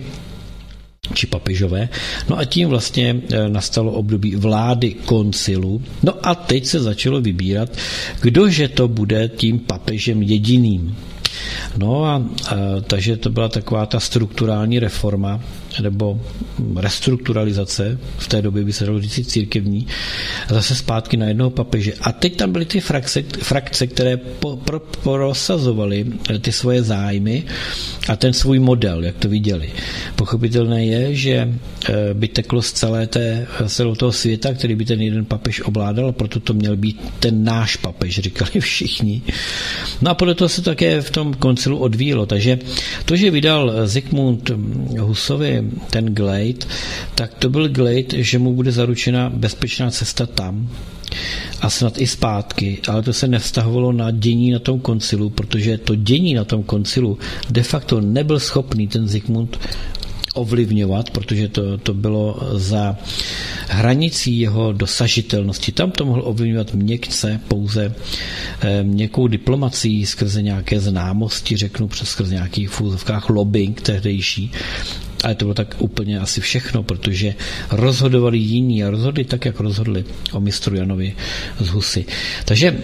či papežové. No a tím vlastně nastalo období vlády koncilu. No a teď se začalo vybírat, kdože to bude tím papežem jediným. No a, a takže to byla taková ta strukturální reforma nebo restrukturalizace, v té době by se dalo říct církevní, a zase zpátky na jednoho papeže. A teď tam byly ty frakce, frakce které po, pro, prosazovaly ty svoje zájmy a ten svůj model, jak to viděli. Pochopitelné je, že by teklo z celé té, celého toho světa, který by ten jeden papež ovládal, a proto to měl být ten náš papež, říkali všichni. No a podle toho se také v tom koncilu odvíjelo. Takže to, že vydal Zikmund Husovi ten glejt, tak to byl glejt, že mu bude zaručena bezpečná cesta tam a snad i zpátky, ale to se nevztahovalo na dění na tom koncilu, protože to dění na tom koncilu de facto nebyl schopný ten Zikmund ovlivňovat, protože to, to bylo za hranicí jeho dosažitelnosti. Tam to mohl ovlivňovat měkce, pouze eh, měkkou diplomací skrze nějaké známosti, řeknu, přes skrze nějakých v úzovkách lobbying tehdejší, Ale to bylo tak úplně asi všechno, protože rozhodovali jiní a rozhodli tak, jak rozhodli o mistru Janovi z Husy. Takže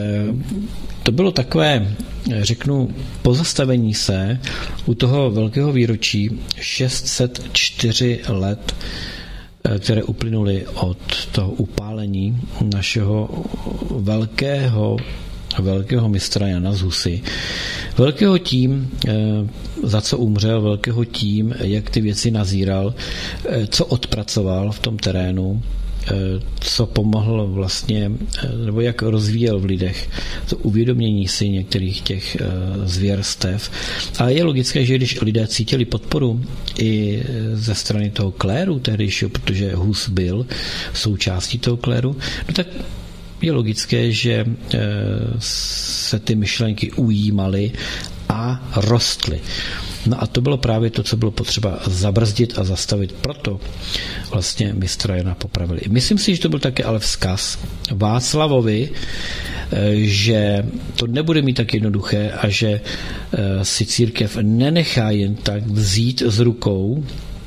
to bylo takové, řeknu, pozastavení se u toho velkého výročí šest set čtyři let, které uplynuly od toho upálení našeho velkého velkého mistra Jana z Husy. Velkého tím, za co umřel, velkého tím, jak ty věci nazíral, co odpracoval v tom terénu, co pomohl vlastně, nebo jak rozvíjel v lidech to uvědomění si některých těch zvěrstev. A je logické, že když lidé cítili podporu i ze strany toho kléru tehdejšího, protože Hus byl součástí toho kléru, no tak je logické, že se ty myšlenky ujímaly a rostly. No a to bylo právě to, co bylo potřeba zabrzdit a zastavit. Proto vlastně mistra Jana popravili. Myslím si, že to byl také ale vzkaz Václavovi, že to nebude mít tak jednoduché a že si církev nenechá jen tak vzít z rukou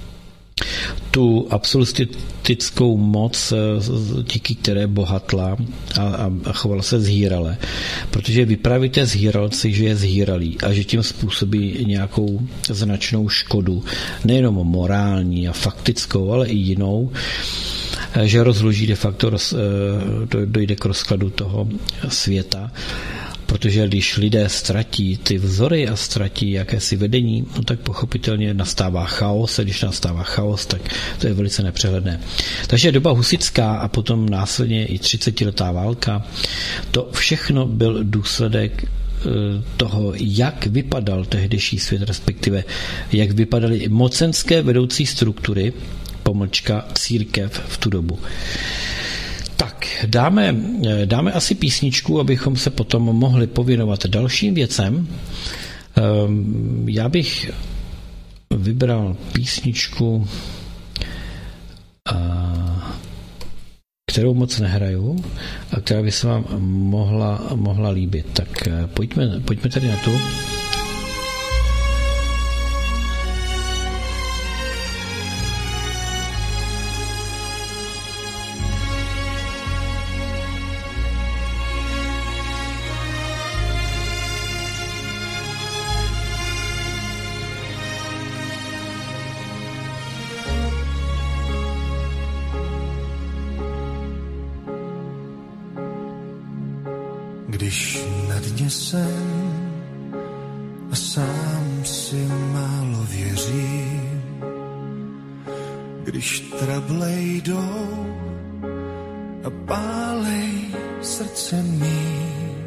tu absolutistickou moc, díky které bohatla a, a, a chovala se zhýrale. Protože vypravíte zhýralci, že je zhýralý a že tím způsobí nějakou značnou škodu, nejenom morální a faktickou, ale i jinou, že rozloží de facto, roz, dojde k rozkladu toho světa. Protože když lidé ztratí ty vzory a ztratí jakési vedení, no tak pochopitelně nastává chaos, a když nastává chaos, tak to je velice nepřehledné. Takže doba husitská a potom následně i třicetiletá válka, to všechno byl důsledek toho, jak vypadal tehdejší svět, respektive jak vypadaly mocenské vedoucí struktury, pomlčka církev v tu dobu. Tak, dáme, dáme asi písničku, abychom se potom mohli pověnovat dalším věcem. Já bych vybral písničku, kterou moc nehraju a která by se vám mohla, mohla líbit. Tak pojďme, pojďme tady na tu. Když na dně jsem a sám si málo věřím, když trable jdou a pálej srdce mý,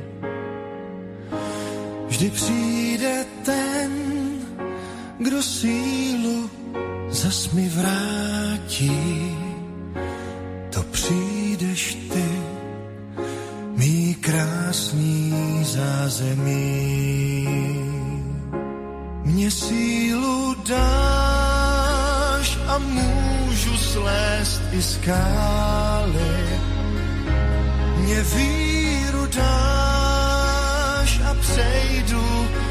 vždy přijde ten, kdo sílu zas mi vrátí, to přijdeš ty, mý krásný zázemí. Mně sílu dáš a můžu slést i skály. Mně víru dáš a přejdu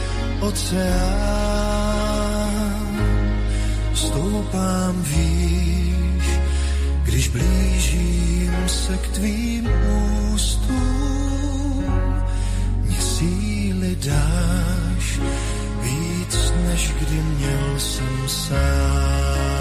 oceán. Stoupám výš, když blížím se k tvým ústům. Mně síly dáš víc, než kdy měl jsem sám.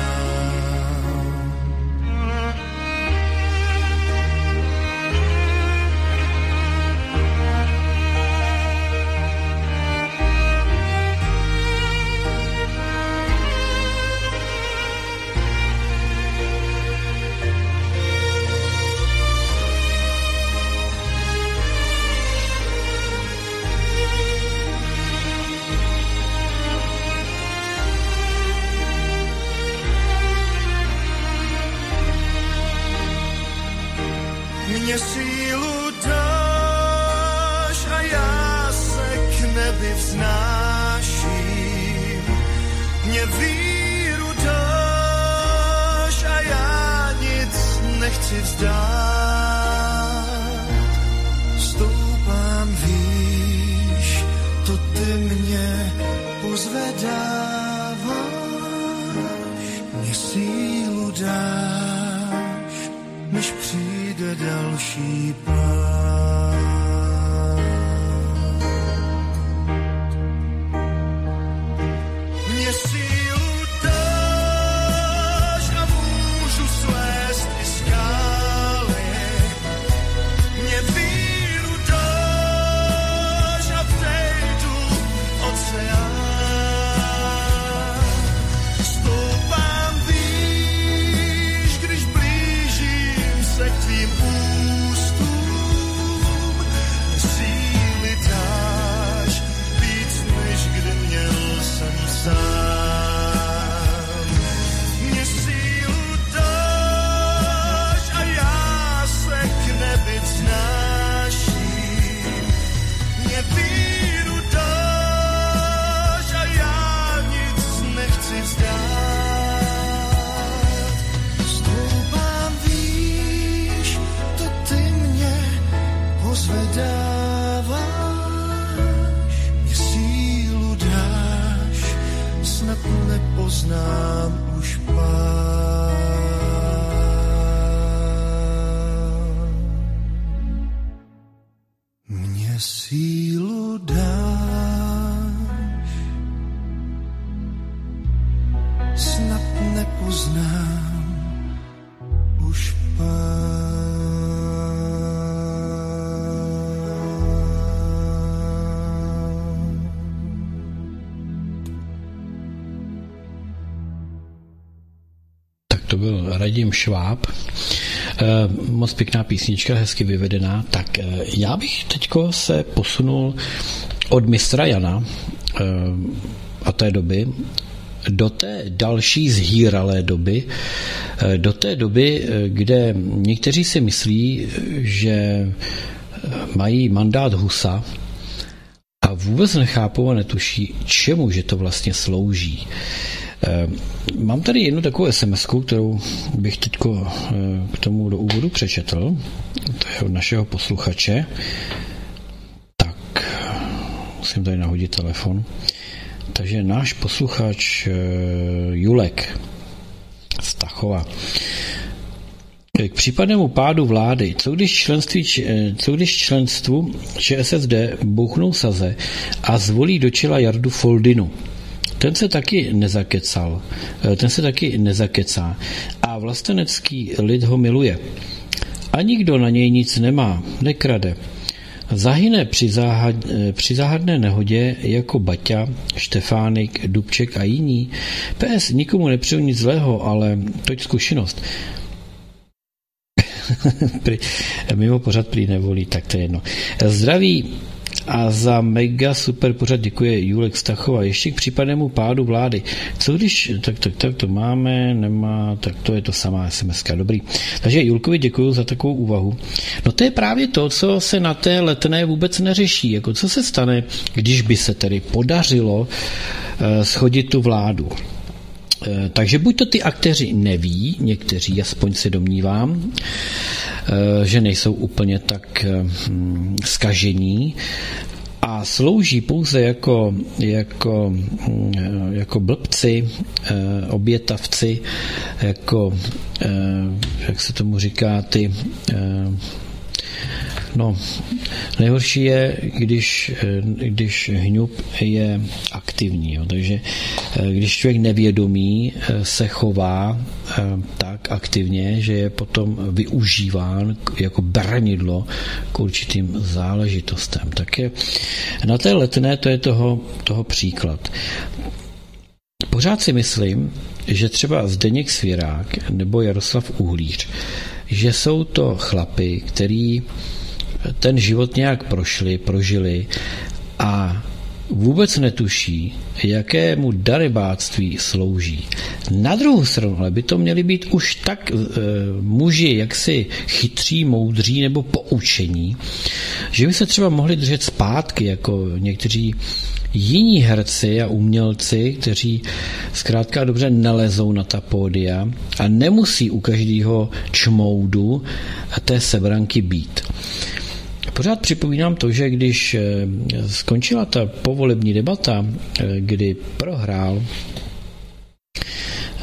Mně sílu dáš a já se k nebi vznáším. Mně víru dáš a já nic nechci vzdát. Stoupám výš, to ty mě pozvedáváš. dáš, než přijde další pád. Mě sílu dáš a můžu svést i skály. Mě víru dáš a vejdu oceán. Stoupám výš, když blížím se k tvým ústům. Síly dáš víc, než kdy měl jsem sám. Mě sílu dáš a já se k nebi vznáším. Mě víru dáš a já nic nechci vzdát. Stoupám výš, to ty mě pozvedáváš. Mě sílu dáš, snad nepoznám už pád. Mě sílu dáš, snad nepoznám už pád. Tak to byl Radim Šváb. E, moc pěkná písnička, hezky vyvedená. Tak e, já bych teďko se posunul od mistra Jana e, a té doby do té další zhýralé doby, e, do té doby, e, kde někteří si myslí, že mají mandát Husa a vůbec nechápou a netuší, čemu že to vlastně slouží. Mám tady jednu takovou SMSku, kterou bych teď k tomu do úvodu přečetl. To je od našeho posluchače. Tak, musím tady nahodit telefon. Takže náš posluchač Julek z Tachova. K případnému pádu vlády, co když, členství, co když členstvu ČSSD bouchnou saze a zvolí do čela Jardu Foldinu? Ten se taky nezakecal. Ten se taky nezakecá. A vlastenecký lid ho miluje. A nikdo na něj nic nemá, nekrade. Zahyne při, záhad, při záhadné nehodě jako Baťa, Štefánik, Dubček a jiní. P S nikomu nepřeju nic zlého, ale toť zkušenost. Mimo pořad prý nevolí, tak to je jedno. Zdraví a za mega super pořad děkuje Julek Stachova. Ještě k případnému pádu vlády. Co když, tak, tak, tak to máme, nemá, tak to je to samá SMSka. Dobrý. Takže Julkovi děkuju za takovou úvahu. No to je právě to, co se na té Letné vůbec neřeší. Jako co se stane, když by se tedy podařilo uh, shodit tu vládu. Takže buď to ty aktéři neví, někteří, aspoň se domnívám, že nejsou úplně tak zkažení a slouží pouze jako, jako, jako blbci, obětavci, jako, jak se tomu říká, ty... No, nejhorší je, když, když hňub je aktivní. Jo. Takže když člověk nevědomý se chová tak aktivně, že je potom využíván jako branidlo k určitým záležitostem. Tak je, na té Letné to je toho, toho příklad. Pořád si myslím, že třeba Zdeněk Svěrák nebo Jaroslav Uhlíř, že jsou to chlapi, který ten život nějak prošli, prožili a vůbec netuší, jakému darebáctví slouží. Na druhou stranu, ale by to měli být už tak e, muži jaksi chytří, moudří nebo poučení, že by se třeba mohli držet zpátky, jako někteří jiní herci a umělci, kteří zkrátka dobře nelezou na ta pódia a nemusí u každého čmoudu té sebranky být. Pořád připomínám to, že když skončila ta povolební debata, kdy prohrál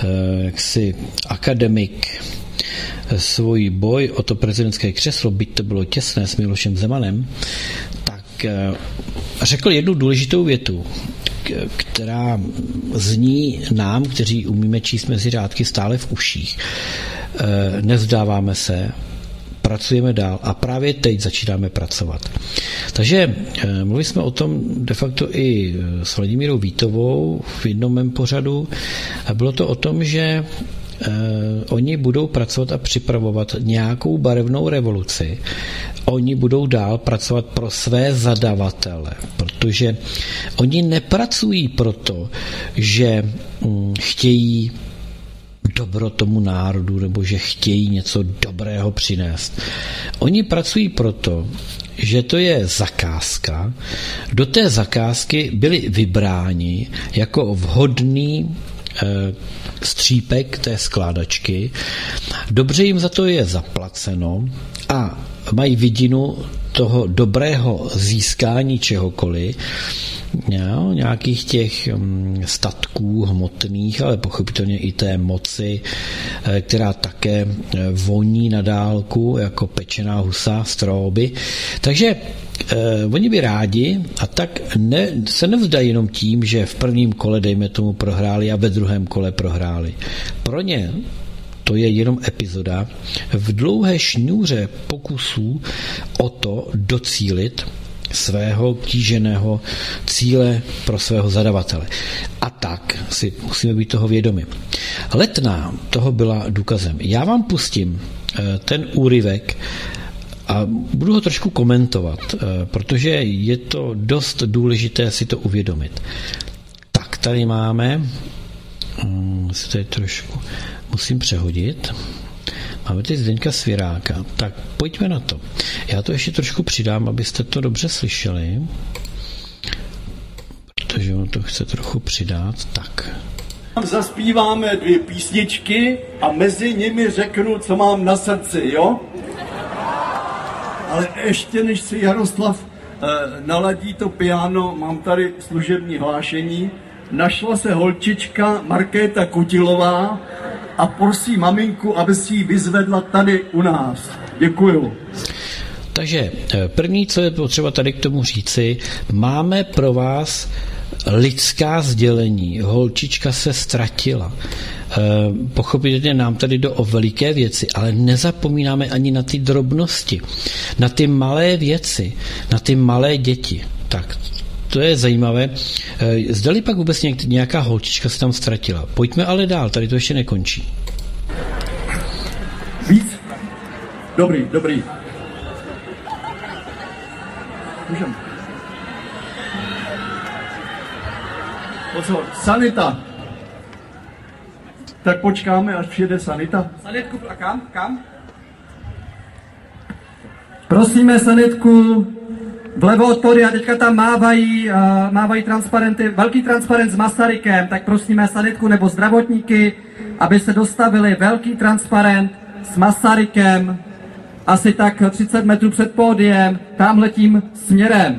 jaksi akademik svůj boj o to prezidentské křeslo, byť to bylo těsné s Milošem Zemanem, tak řekl jednu důležitou větu, která zní nám, kteří umíme číst mezi řádky, stále v uších. Nevzdáváme se, pracujeme dál a právě teď začínáme pracovat. Takže mluvili jsme o tom de facto i s Vladimírou Vítovou v jednom mém pořadu. Bylo to o tom, že eh, oni budou pracovat a připravovat nějakou barevnou revoluci. Oni budou dál pracovat pro své zadavatele, protože oni nepracují proto, že hm, chtějí dobro tomu národu, nebo že chtějí něco dobrého přinést. Oni pracují proto, že to je zakázka. Do té zakázky byli vybráni jako vhodný e, střípek té skládačky. Dobře jim za to je zaplaceno a mají vidinu toho dobrého získání čehokoliv, jo, nějakých těch statků hmotných, ale pochopitelně i té moci, která také voní na dálku jako pečená husa z trouby. Takže eh, oni by rádi a tak ne, se nevzdají jenom tím, že v prvním kole, dejme tomu, prohráli a ve druhém kole prohráli. Pro ně to je jenom epizoda v dlouhé šňůře pokusů o to docílit svého kýženého cíle pro svého zadavatele. A tak si musíme být toho vědomi. Letná toho byla důkazem. Já vám pustím ten úryvek a budu ho trošku komentovat, protože je to dost důležité si to uvědomit. Tak, tady máme, si tady trošku musím přehodit. Máme teď Zdeňka Svěráka. Tak pojďme na to. Já to ještě trošku přidám, abyste to dobře slyšeli. Protože on to chce trochu přidat. Tak. Zaspíváme dvě písničky a mezi nimi řeknu, co mám na srdci, jo? Ale ještě než si Jaroslav eh, naladí to piano, mám tady služební hlášení. Našla se holčička Markéta Kutilová a prosí maminku, aby si ji vyzvedla tady u nás. Děkuju. Takže první, co je potřeba tady k tomu říci, máme pro vás lidská sdělení. Holčička se ztratila. Pochopitelně nám tady jde o veliké věci, ale nezapomínáme ani na ty drobnosti, na ty malé věci, na ty malé děti. Tak, to je zajímavé. Zdali pak vůbec nějaká holčička se tam ztratila. Pojďme ale dál, tady to ještě nekončí. Víc? Dobrý, dobrý. Můžeme. Pozor, sanita. Tak počkáme, až přijede sanita. Sanitku, a kam? Kam? Prosíme sanitku vlevo od pódia, teďka tam mávají, uh, mávají transparenty, velký transparent s Masarykem, tak prosíme sanitku nebo zdravotníky, aby se dostavili velký transparent s Masarykem, asi tak třicet metrů před pódiem, tamhletím směrem.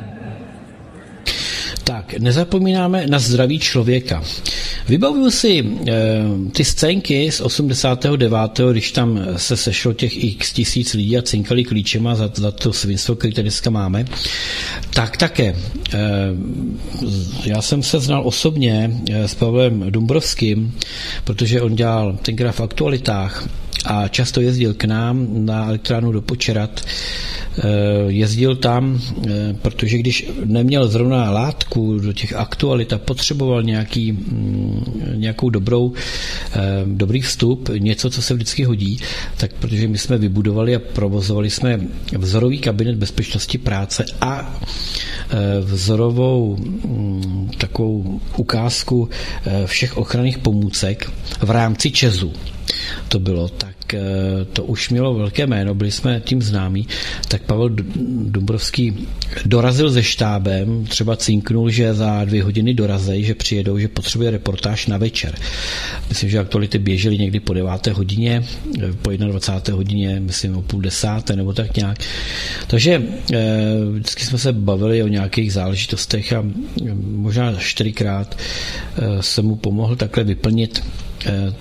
Tak, nezapomínáme na zdraví člověka. Vybavuju si e, ty scénky z osmdesátého devátého když tam se sešlo těch x tisíc lidí a cinkali klíčema za, za to svinstvo, které dneska máme. Tak také. E, já jsem se znal osobně s Pavlem Dumbrovským, protože on dělal tenkrát v Aktualitách a často jezdil k nám na elektrárnu do Počerat. Jezdil tam, protože když neměl zrovna látku do těch aktualit a potřeboval nějaký, nějakou dobrou, dobrý vstup, něco, co se vždycky hodí, tak protože my jsme vybudovali a provozovali jsme vzorový kabinet bezpečnosti práce a vzorovou takovou ukázku všech ochranných pomůcek v rámci Česu. To bylo tak. To už mělo velké jméno, byli jsme tím známí, tak Pavel Dumbrovský dorazil se štábem, třeba cinknul, že za dvě hodiny dorazí, že přijedou, že potřebuje reportáž na večer. Myslím, že aktuality běžely někdy po deváté hodině, po dvacáté jedné hodině, myslím o půl desáté nebo tak nějak. Takže vždycky jsme se bavili o nějakých záležitostech a možná čtyřikrát jsem mu pomohl takhle vyplnit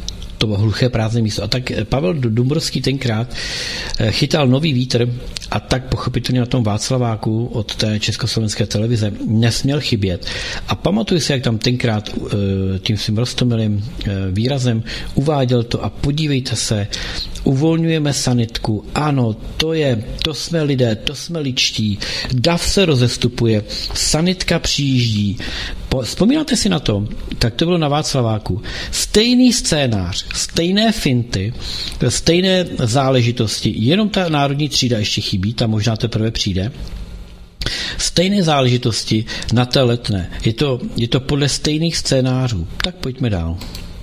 to hluché prázdné místo. A tak Pavel Dombrovský tenkrát chytal nový vítr a tak pochopitelně na tom Václaváku od té československé televize nesměl chybět. A pamatuju si, jak tam tenkrát tím svým roztomilým výrazem uváděl to a podívejte se, uvolňujeme sanitku, ano, to je, to jsme lidé, to jsme ličtí, dav se rozestupuje, sanitka přijíždí. Vzpomínáte si na to? Tak to bylo na Václaváku. Stejný scénář, stejné finty, stejné záležitosti, jenom ta národní třída ještě chybí, ta možná teprve přijde. Stejné záležitosti na té Letné. Je to, je to podle stejných scénářů. Tak pojďme dál.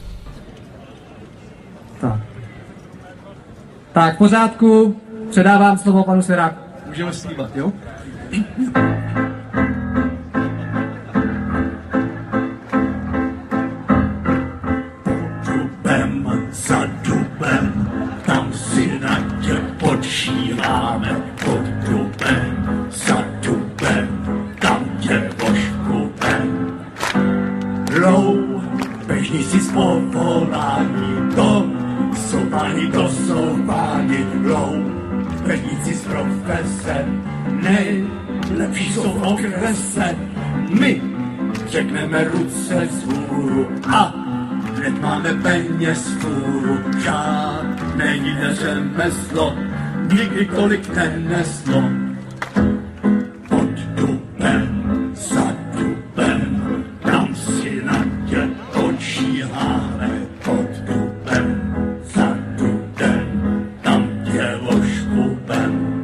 Tak. Tak, v pořádku. Předávám slovo panu Svěráku. Můžeme slíbat, jo? Dubem za dubem, tam si na tě počíváme. Pod dubem za dubem, tam tě oškubem. Loupežníci z povolání, to jsou páni, to jsou páni. Loupežníci z profese, nejlepší jsou v okrese. My řekneme ruce vzhůru a hned máme peněz fůru. Žádné jiné řemeslo nikdy tolik neneslo. Pod dubem, za dubem, tam si na tě počíháme. Pod dubem, za dubem, tam tě oškubem.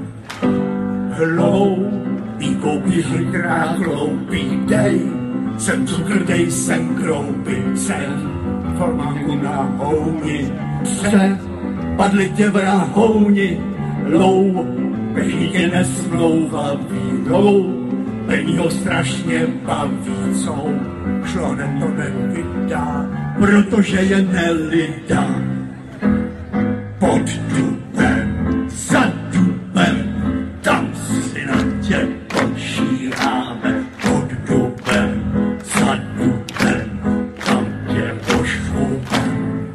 Hloupý koupí hrkrát hloupý, dej sem cukr, dej sem kroupy, sem formánku na houni, přepadli tě vrahouni, loupežní tě nesmlouvaví, loupení ho strašně baví, co šlonem to nevydá, protože je nelidá. Pod dubem, za dubem, tam si na tě počíráme. Pod dubem, za dubem, tam tě oškubem.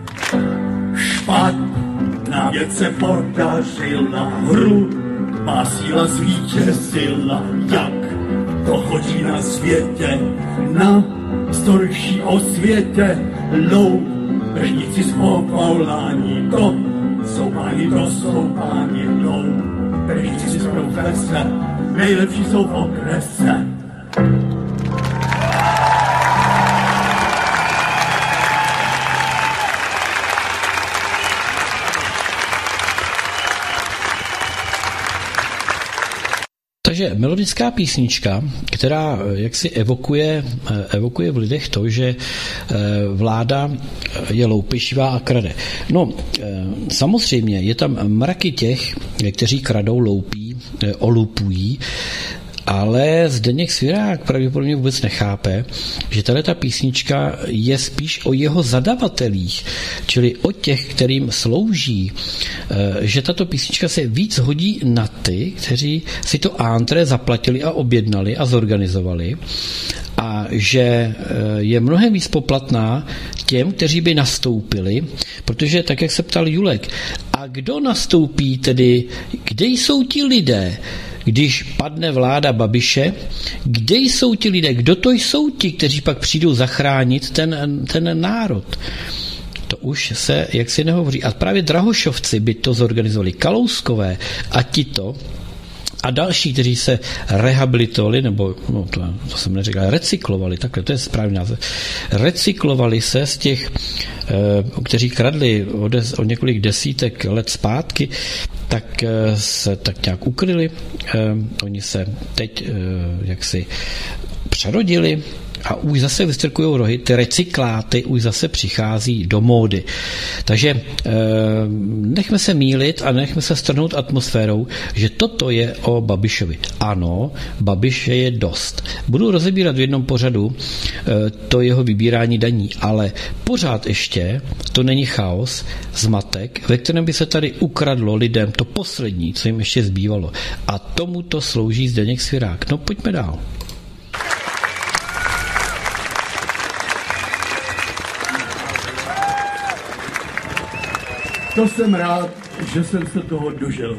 Špatná věc se podařila, hru má síla zvítězila, jak to chodí na světě, na storší osvětě. Loupežníci z povolání, to jsou páni, to jsou páni. Loupežníci z profese, nejlepší jsou v okrese. Takže melodická písnička, která jaksi evokuje, evokuje v lidech to, že vláda je loupeživá a krade. No, samozřejmě je tam mraky těch, kteří kradou, loupí, olupují, ale Zdeněk Svěrák pravděpodobně vůbec nechápe, že tato písnička je spíš o jeho zadavatelích, čili o těch, kterým slouží, že tato písnička se víc hodí na ty, kteří si to antré zaplatili a objednali a zorganizovali, a že je mnohem víc poplatná těm, kteří by nastoupili, protože tak, jak se ptal Julek, a kdo nastoupí tedy, kde jsou ti lidé, když padne vláda Babiše, kde jsou ti lidé, kdo to jsou ti, kteří pak přijdou zachránit ten, ten národ? To už se jaksi nehovoří. A právě Drahošovci by to zorganizovali, Kalouskové a tito, a další, kteří se rehabilitovali, nebo no, to, to jsem neřekl, recyklovali, takhle, to je správný název, recyklovali se z těch, eh, kteří kradli o, des, o několik desítek let zpátky, tak eh, se tak nějak ukryli. Eh, oni se teď eh, jaksi přerodili a už zase vystrkují rohy, ty recykláty už zase přichází do módy. Takže e, nechme se mýlit a nechme se strhnout atmosférou, že toto je o Babišovi. Ano, Babiše je dost. Budu rozebírat v jednom pořadu e, to jeho vybírání daní, ale pořád ještě to není chaos, zmatek, ve kterém by se tady ukradlo lidem to poslední, co jim ještě zbývalo. A tomu to slouží Zdeněk Svěrák. No pojďme dál. to jsem rád, že jsem se toho dožil.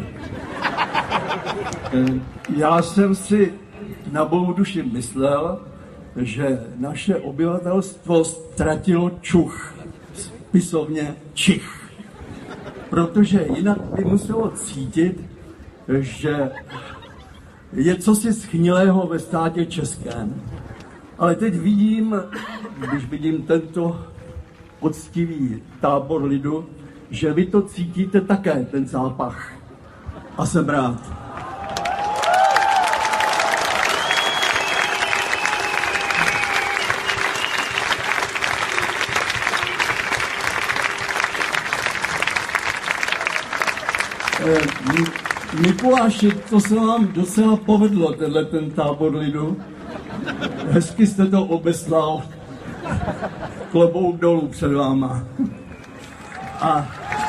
Já jsem si na bohu duši myslel, že naše obyvatelstvo ztratilo čuch, spisovně čich. Protože jinak by muselo cítit, že je cosi schnilého ve státě českém. Ale teď vidím, když vidím tento poctivý tábor lidu, že vy to cítíte také, ten zápach. A jsem rád. Mikuláši, to se vám docela povedlo, tenhle ten tábor lidu. Hezky jste to obeslal. Klobouk dolů před váma. A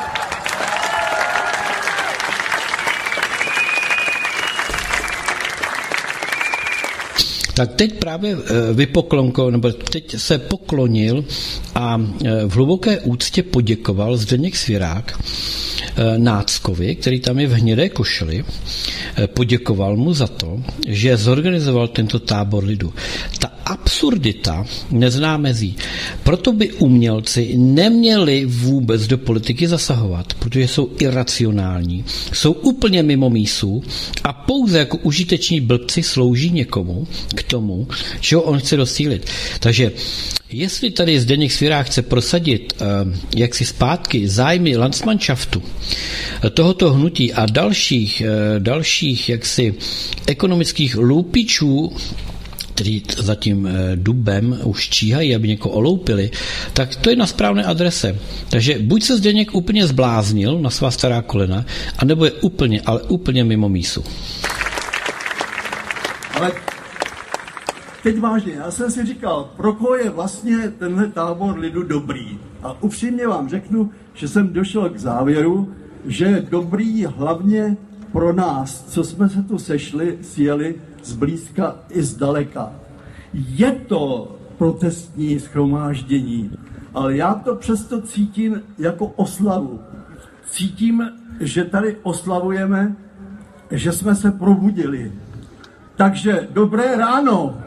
tak teď právě vypoklonko, nebo teď se poklonil a v hluboké úctě poděkoval Zdeněk Svěrák Náckovi, který tam je v hnědé košili, poděkoval mu za to, že zorganizoval tento tábor lidu. Ta absurdita nezná mezí. Proto by umělci neměli vůbec do politiky zasahovat, protože jsou iracionální, jsou úplně mimo mísu a pouze jako užiteční blbci slouží někomu k tomu, čeho on chce docílit. Takže jestli tady Zdeněk Svěrák chce prosadit uh, jaksi zpátky zájmy Landsmannschaftu, tohoto hnutí a dalších, uh, dalších jaksi ekonomických loupičů, kteří za tím dubem už číhají, aby někoho oloupili, tak to je na správné adrese. Takže buď se Zdeněk úplně zbláznil na svá stará kolena, anebo je úplně, ale úplně mimo mísu. Ale teď vážně, já jsem si říkal, pro koho je vlastně tenhle tábor lidu dobrý. A upřímně vám řeknu, že jsem došel k závěru, že je dobrý hlavně pro nás, co jsme se tu sešli, sjeli zblízka i zdaleka. Je to protestní shromáždění, ale já to přesto cítím jako oslavu. Cítím, že tady oslavujeme, že jsme se probudili. Takže dobré ráno!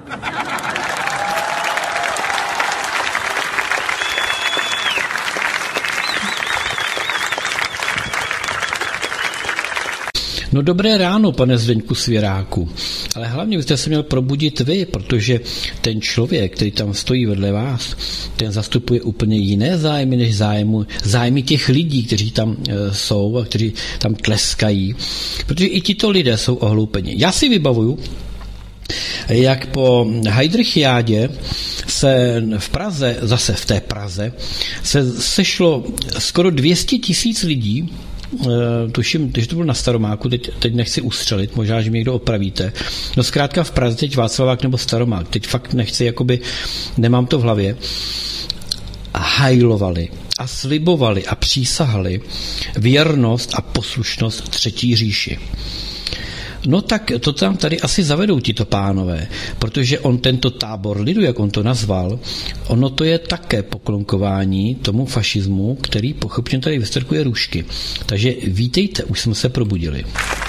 No dobré ráno, pane Zdeňku Svěráku, ale hlavně byste se měl probudit vy, protože ten člověk, který tam stojí vedle vás, ten zastupuje úplně jiné zájmy, než zájmu, zájmy těch lidí, kteří tam e, jsou a kteří tam tleskají, protože i tito lidé jsou ohloupeni. Já si vybavuju, jak po Heidrichiádě se v Praze, zase v té Praze, se sešlo skoro dvě stě tisíc lidí. Uh, tuším, že to bylo na Staromáku, teď, teď nechci ustřelit, možná, že mě někdo opravíte. No zkrátka v Praze teď Václavák nebo Staromák, teď fakt nechci, jakoby, nemám to v hlavě. A hajlovali a slibovali a přísahali věrnost a poslušnost třetí říši. No tak to tam tady asi zavedou tito pánové, protože on tento tábor lidu, jak on to nazval, ono to je také poklonkování tomu fašismu, který pochopně tady vystrkuje růžky. Takže vítejte, už jsme se probudili.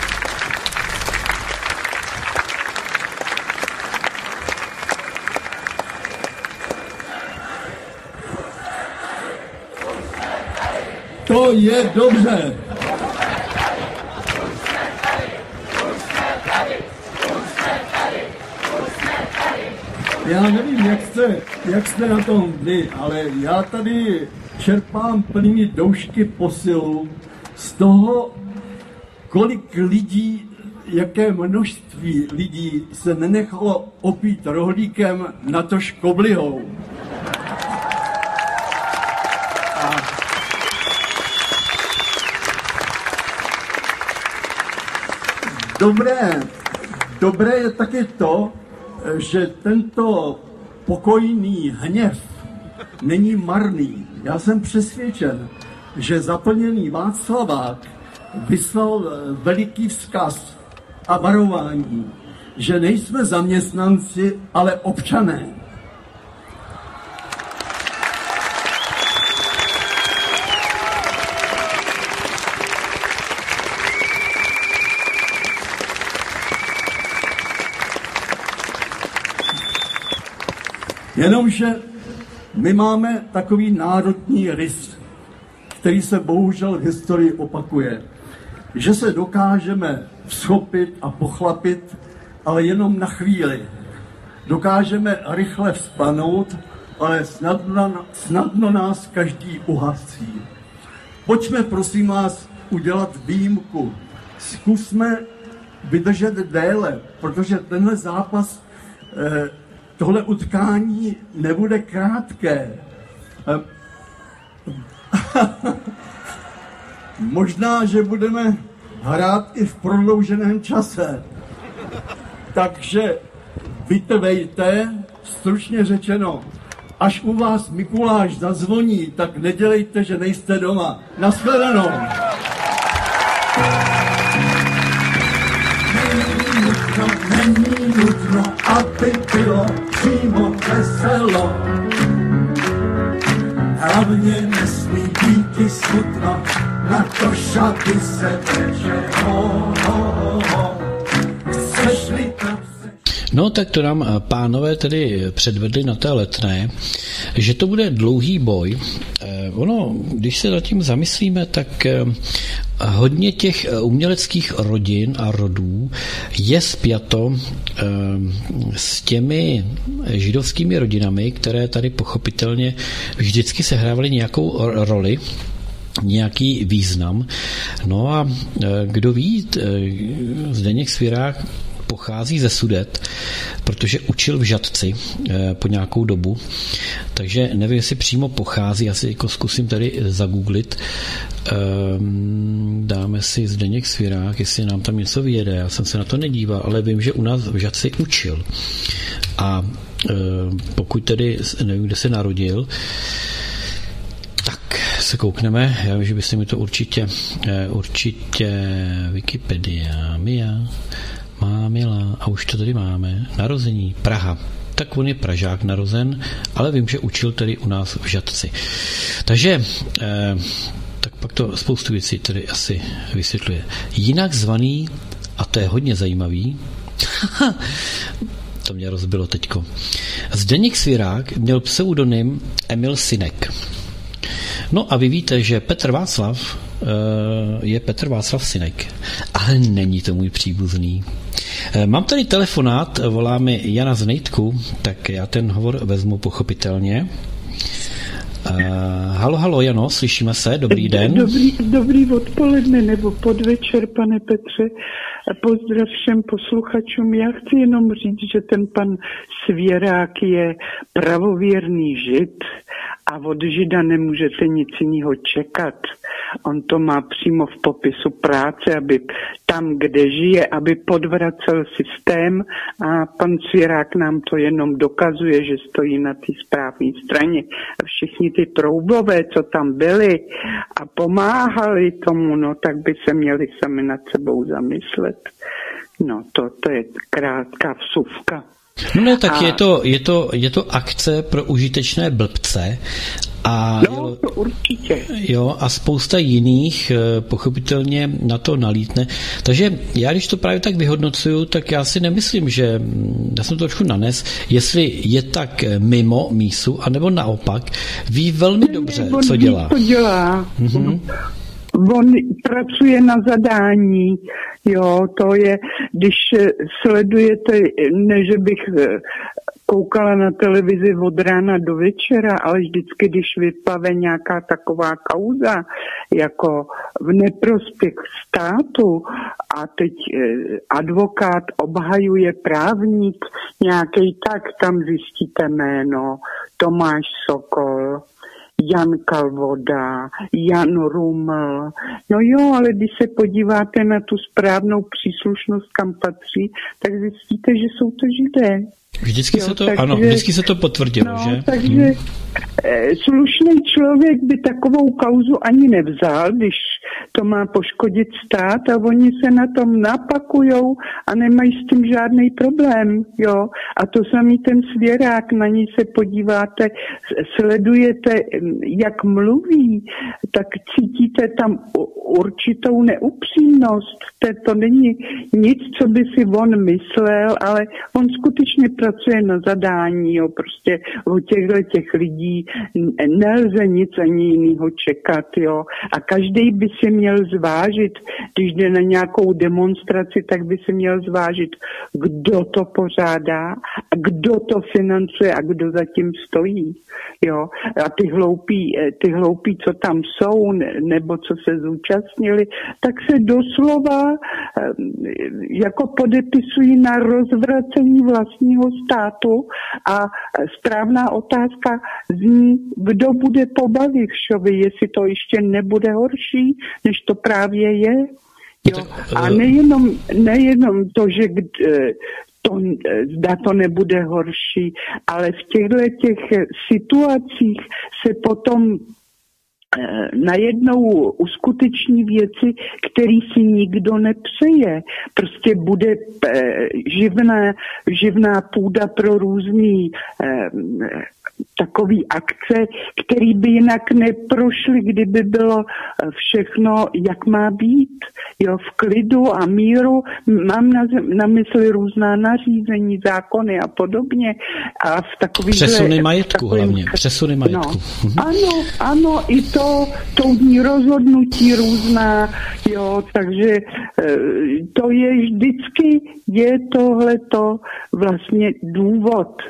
To je dobře. Já nevím, jak jste, jak jste na tom vy, ale já tady čerpám plnými doušky posilu z toho, kolik lidí, jaké množství lidí se nenechalo opít rohlíkem na to škoblihou. A dobré, dobré je taky to, že tento pokojný hněv není marný. Já jsem přesvědčen, že zaplněný Václavák vyslal veliký vzkaz a varování, že nejsme zaměstnanci, ale občané. Jenomže my máme takový národní rys, který se bohužel v historii opakuje, že se dokážeme vzchopit a pochlapit, ale jenom na chvíli. Dokážeme rychle vzplanout, ale snadno, snadno nás každý uhasí. Pojďme, prosím vás, udělat výjimku. Zkusme vydržet déle, protože tenhle zápas, tohle utkání nebude krátké. Možná, že budeme hrát i v prodlouženém čase. Takže vytrvejte, stručně řečeno, až u vás Mikuláš zazvoní, tak nedělejte, že nejste doma. Nashledanou. Není nutno, není nutno, aby bylo přímo veselo. Hlavně nesmí být i smutno, na to šaty se teče. Ho, ho, ho. Chceš-li tam se... No tak to nám pánové tedy předvedli na té Letné, že to bude dlouhý boj. Ono, když se nad tím zamyslíme, tak hodně těch uměleckých rodin a rodů je spjato s těmi židovskými rodinami, které tady pochopitelně vždycky sehrávaly nějakou roli, nějaký význam. No a kdo ví, Zdeněk Svirák pochází ze Sudet, protože učil v Žatci po nějakou dobu, takže nevím, jestli přímo pochází, asi jako zkusím tady zagooglit. Dáme si Zdeněk Svirák, jestli nám tam něco vyjede, já jsem se na to nedíval, ale vím, že u nás v Žatci učil. A pokud tedy, nevím, kde se narodil, tak se koukneme, já vím, že byste mi to určitě určitě Wikipedia, Mia Mámila, a už to tady máme, narození, Praha. Tak on je Pražák narozen, ale vím, že učil tady u nás v Žatci. Takže, eh, tak pak to spoustu věcí tady asi vysvětluje. Jinak zvaný, a to je hodně zajímavý, to mě rozbilo teďko. Zdeněk Svirák měl pseudonym Emil Synek. No a vy víte, že Petr Václav je Petr Václav Synek, ale není to můj příbuzný. Mám tady telefonát, volá mi Jana z Nejtku, tak já ten hovor vezmu pochopitelně. Uh, halo, halo, Jano, slyšíme se, dobrý den. Dobrý, dobrý odpoledne nebo podvečer, pane Petře. Pozdrav všem posluchačům. Já chci jenom říct, že ten pan Svěrák je pravověrný žid a od žida nemůžete nic jiného čekat. On to má přímo v popisu práce, aby tam, kde žije, aby podvracel systém, a pan Svěrák nám to jenom dokazuje, že stojí na té správné straně. A všichni ty troubové, co tam byli a pomáhali tomu, no tak by se měli sami nad sebou zamyslet. No to, to je krátká vsuvka. No ne, tak a... je, to, je, to, je to akce pro užitečné blbce. A no, to určitě. Jo, a spousta jiných pochopitelně na to nalítne. Takže já, když to právě tak vyhodnocuju, tak já si nemyslím, že já jsem to trošku nanes, jestli je tak mimo mísu, anebo naopak, ví velmi ne, dobře, on co ví, dělá. co dělá. Mm-hmm. On pracuje na zadání, jo, to je, když sledujete, ne, že bych koukala na televizi od rána do večera, ale vždycky, když vyplave nějaká taková kauza, jako v neprospěch státu, a teď advokát obhajuje právník nějaký, tak tam zjistíte jméno Tomáš Sokol, Jan Kalvoda, Jan Ruml. No jo, ale když se podíváte na tu správnou příslušnost, kam patří, tak zjistíte, že jsou to Židé. Vždycky jo, se to, takže, ano, vždycky se to potvrdilo, no, že? Takže hmm. slušný člověk by takovou kauzu ani nevzal, když to má poškodit stát a oni se na tom napakujou a nemají s tím žádný problém, jo. A to samý ten Svěrák, na ní se podíváte, sledujete, jak mluví, tak cítíte tam určitou neupřímnost. To, to není nic, co by si on myslel, ale on skutečně pracuje na zadání, jo. Prostě u těchto těch lidí nelze nic ani jiného čekat, jo. A každý by si měl zvážit, když jde na nějakou demonstraci, tak by si měl zvážit, kdo to pořádá, a kdo to financuje a kdo zatím stojí, jo. A ty hloupí, ty hloupí, co tam jsou, nebo co se zúčastnili, tak se doslova jako podepisují na rozvracení vlastního státu a správná otázka zní, kdo bude po Babišovi, jestli to ještě nebude horší, než to právě je. Jo. A nejenom, nejenom to, že to, zda to nebude horší, ale v těchto těch situacích se potom najednou uskuteční věci, které si nikdo nepřeje. Prostě bude živná, živná půda pro různý eh, takový akce, který by jinak neprošly, kdyby bylo všechno, jak má být. Jo, v klidu a míru. Mám na, na mysli různá nařízení, zákony a podobně. A v takových přesuny majetku hlavně. Přesuny majetku. No, ano, ano, i to soudní rozhodnutí různá, jo, takže to je vždycky, je tohleto vlastně důvod,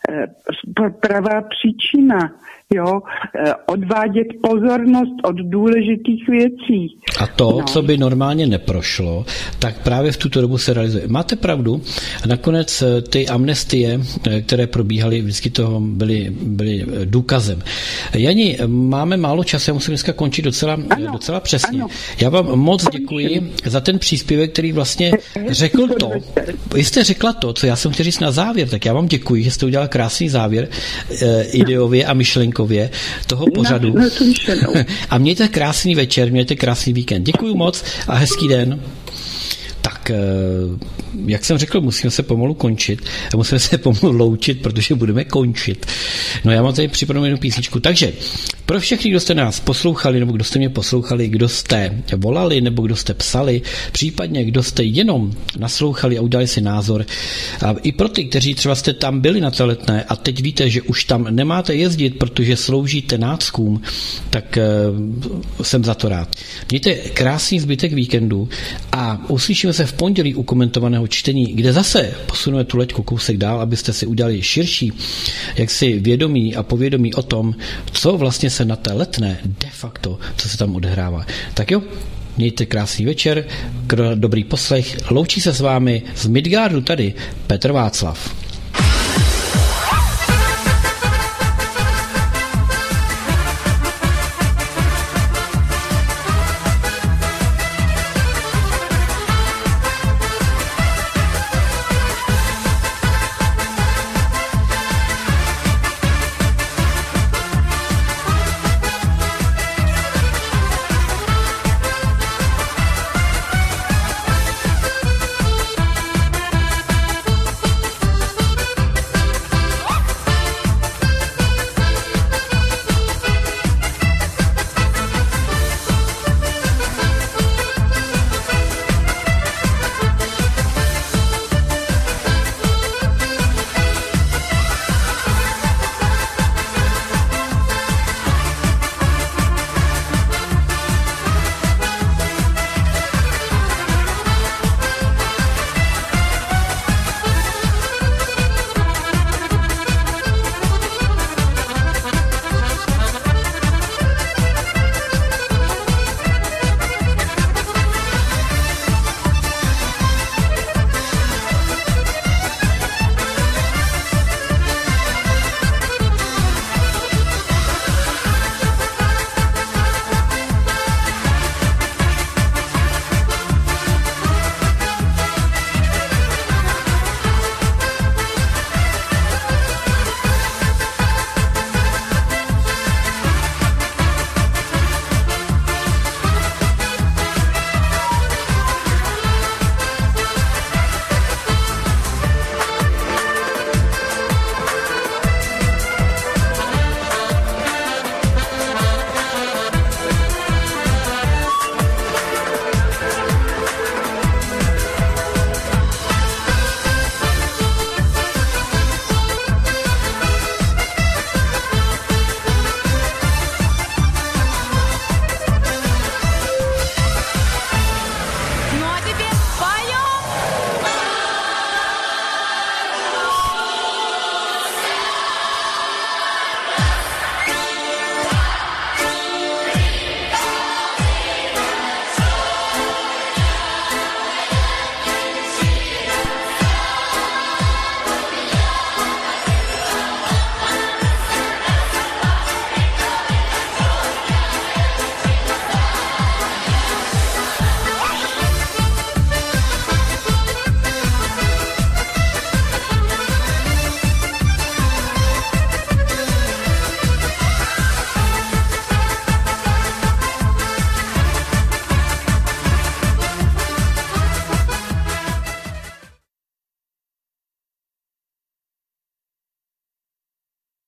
pravá příčina, jo, odvádět pozornost od důležitých věcí. A to, no. co by normálně neprošlo, tak právě v tuto dobu se realizuje. Máte pravdu, nakonec ty amnestie, které probíhaly, vždycky toho byly, byly důkazem. Jani, máme málo času, já musím dneska končit docela, ano, docela přesně. Ano. Já vám moc Končím. děkuji za ten příspěvek, který vlastně řekl to. Vy jste řekla to, co já jsem chtěl říct na závěr, tak já vám děkuji, že jste udělal krásný závěr eh, ideově a myšlenkově toho pořadu. Na, na a mějte krásný večer, mějte krásný víkend. Děkuji moc a hezký den. Tak, jak jsem řekl, musíme se pomalu končit. Musíme se pomalu loučit, protože budeme končit. No já mám tady připravenou jednu písničku. Takže pro všechny, kdo jste nás poslouchali, nebo kdo jste mě poslouchali, kdo jste volali, nebo kdo jste psali, případně kdo jste jenom naslouchali a udělali si názor. A i pro ty, kteří třeba jste tam byli na té Letné a teď víte, že už tam nemáte jezdit, protože sloužíte náckům, tak uh, jsem za to rád. Mějte krásný zbytek víkendu a uslyšíme se v pondělí u komentovaného čtení, kde zase posuneme tu leďku kousek dál, abyste si udělali širší jaksi vědomí a povědomí o tom, co vlastně se na té Letné de facto, co se tam odehrává. Tak jo, mějte krásný večer, dobrý poslech, loučí se s vámi z Midgardu tady Petr Václav.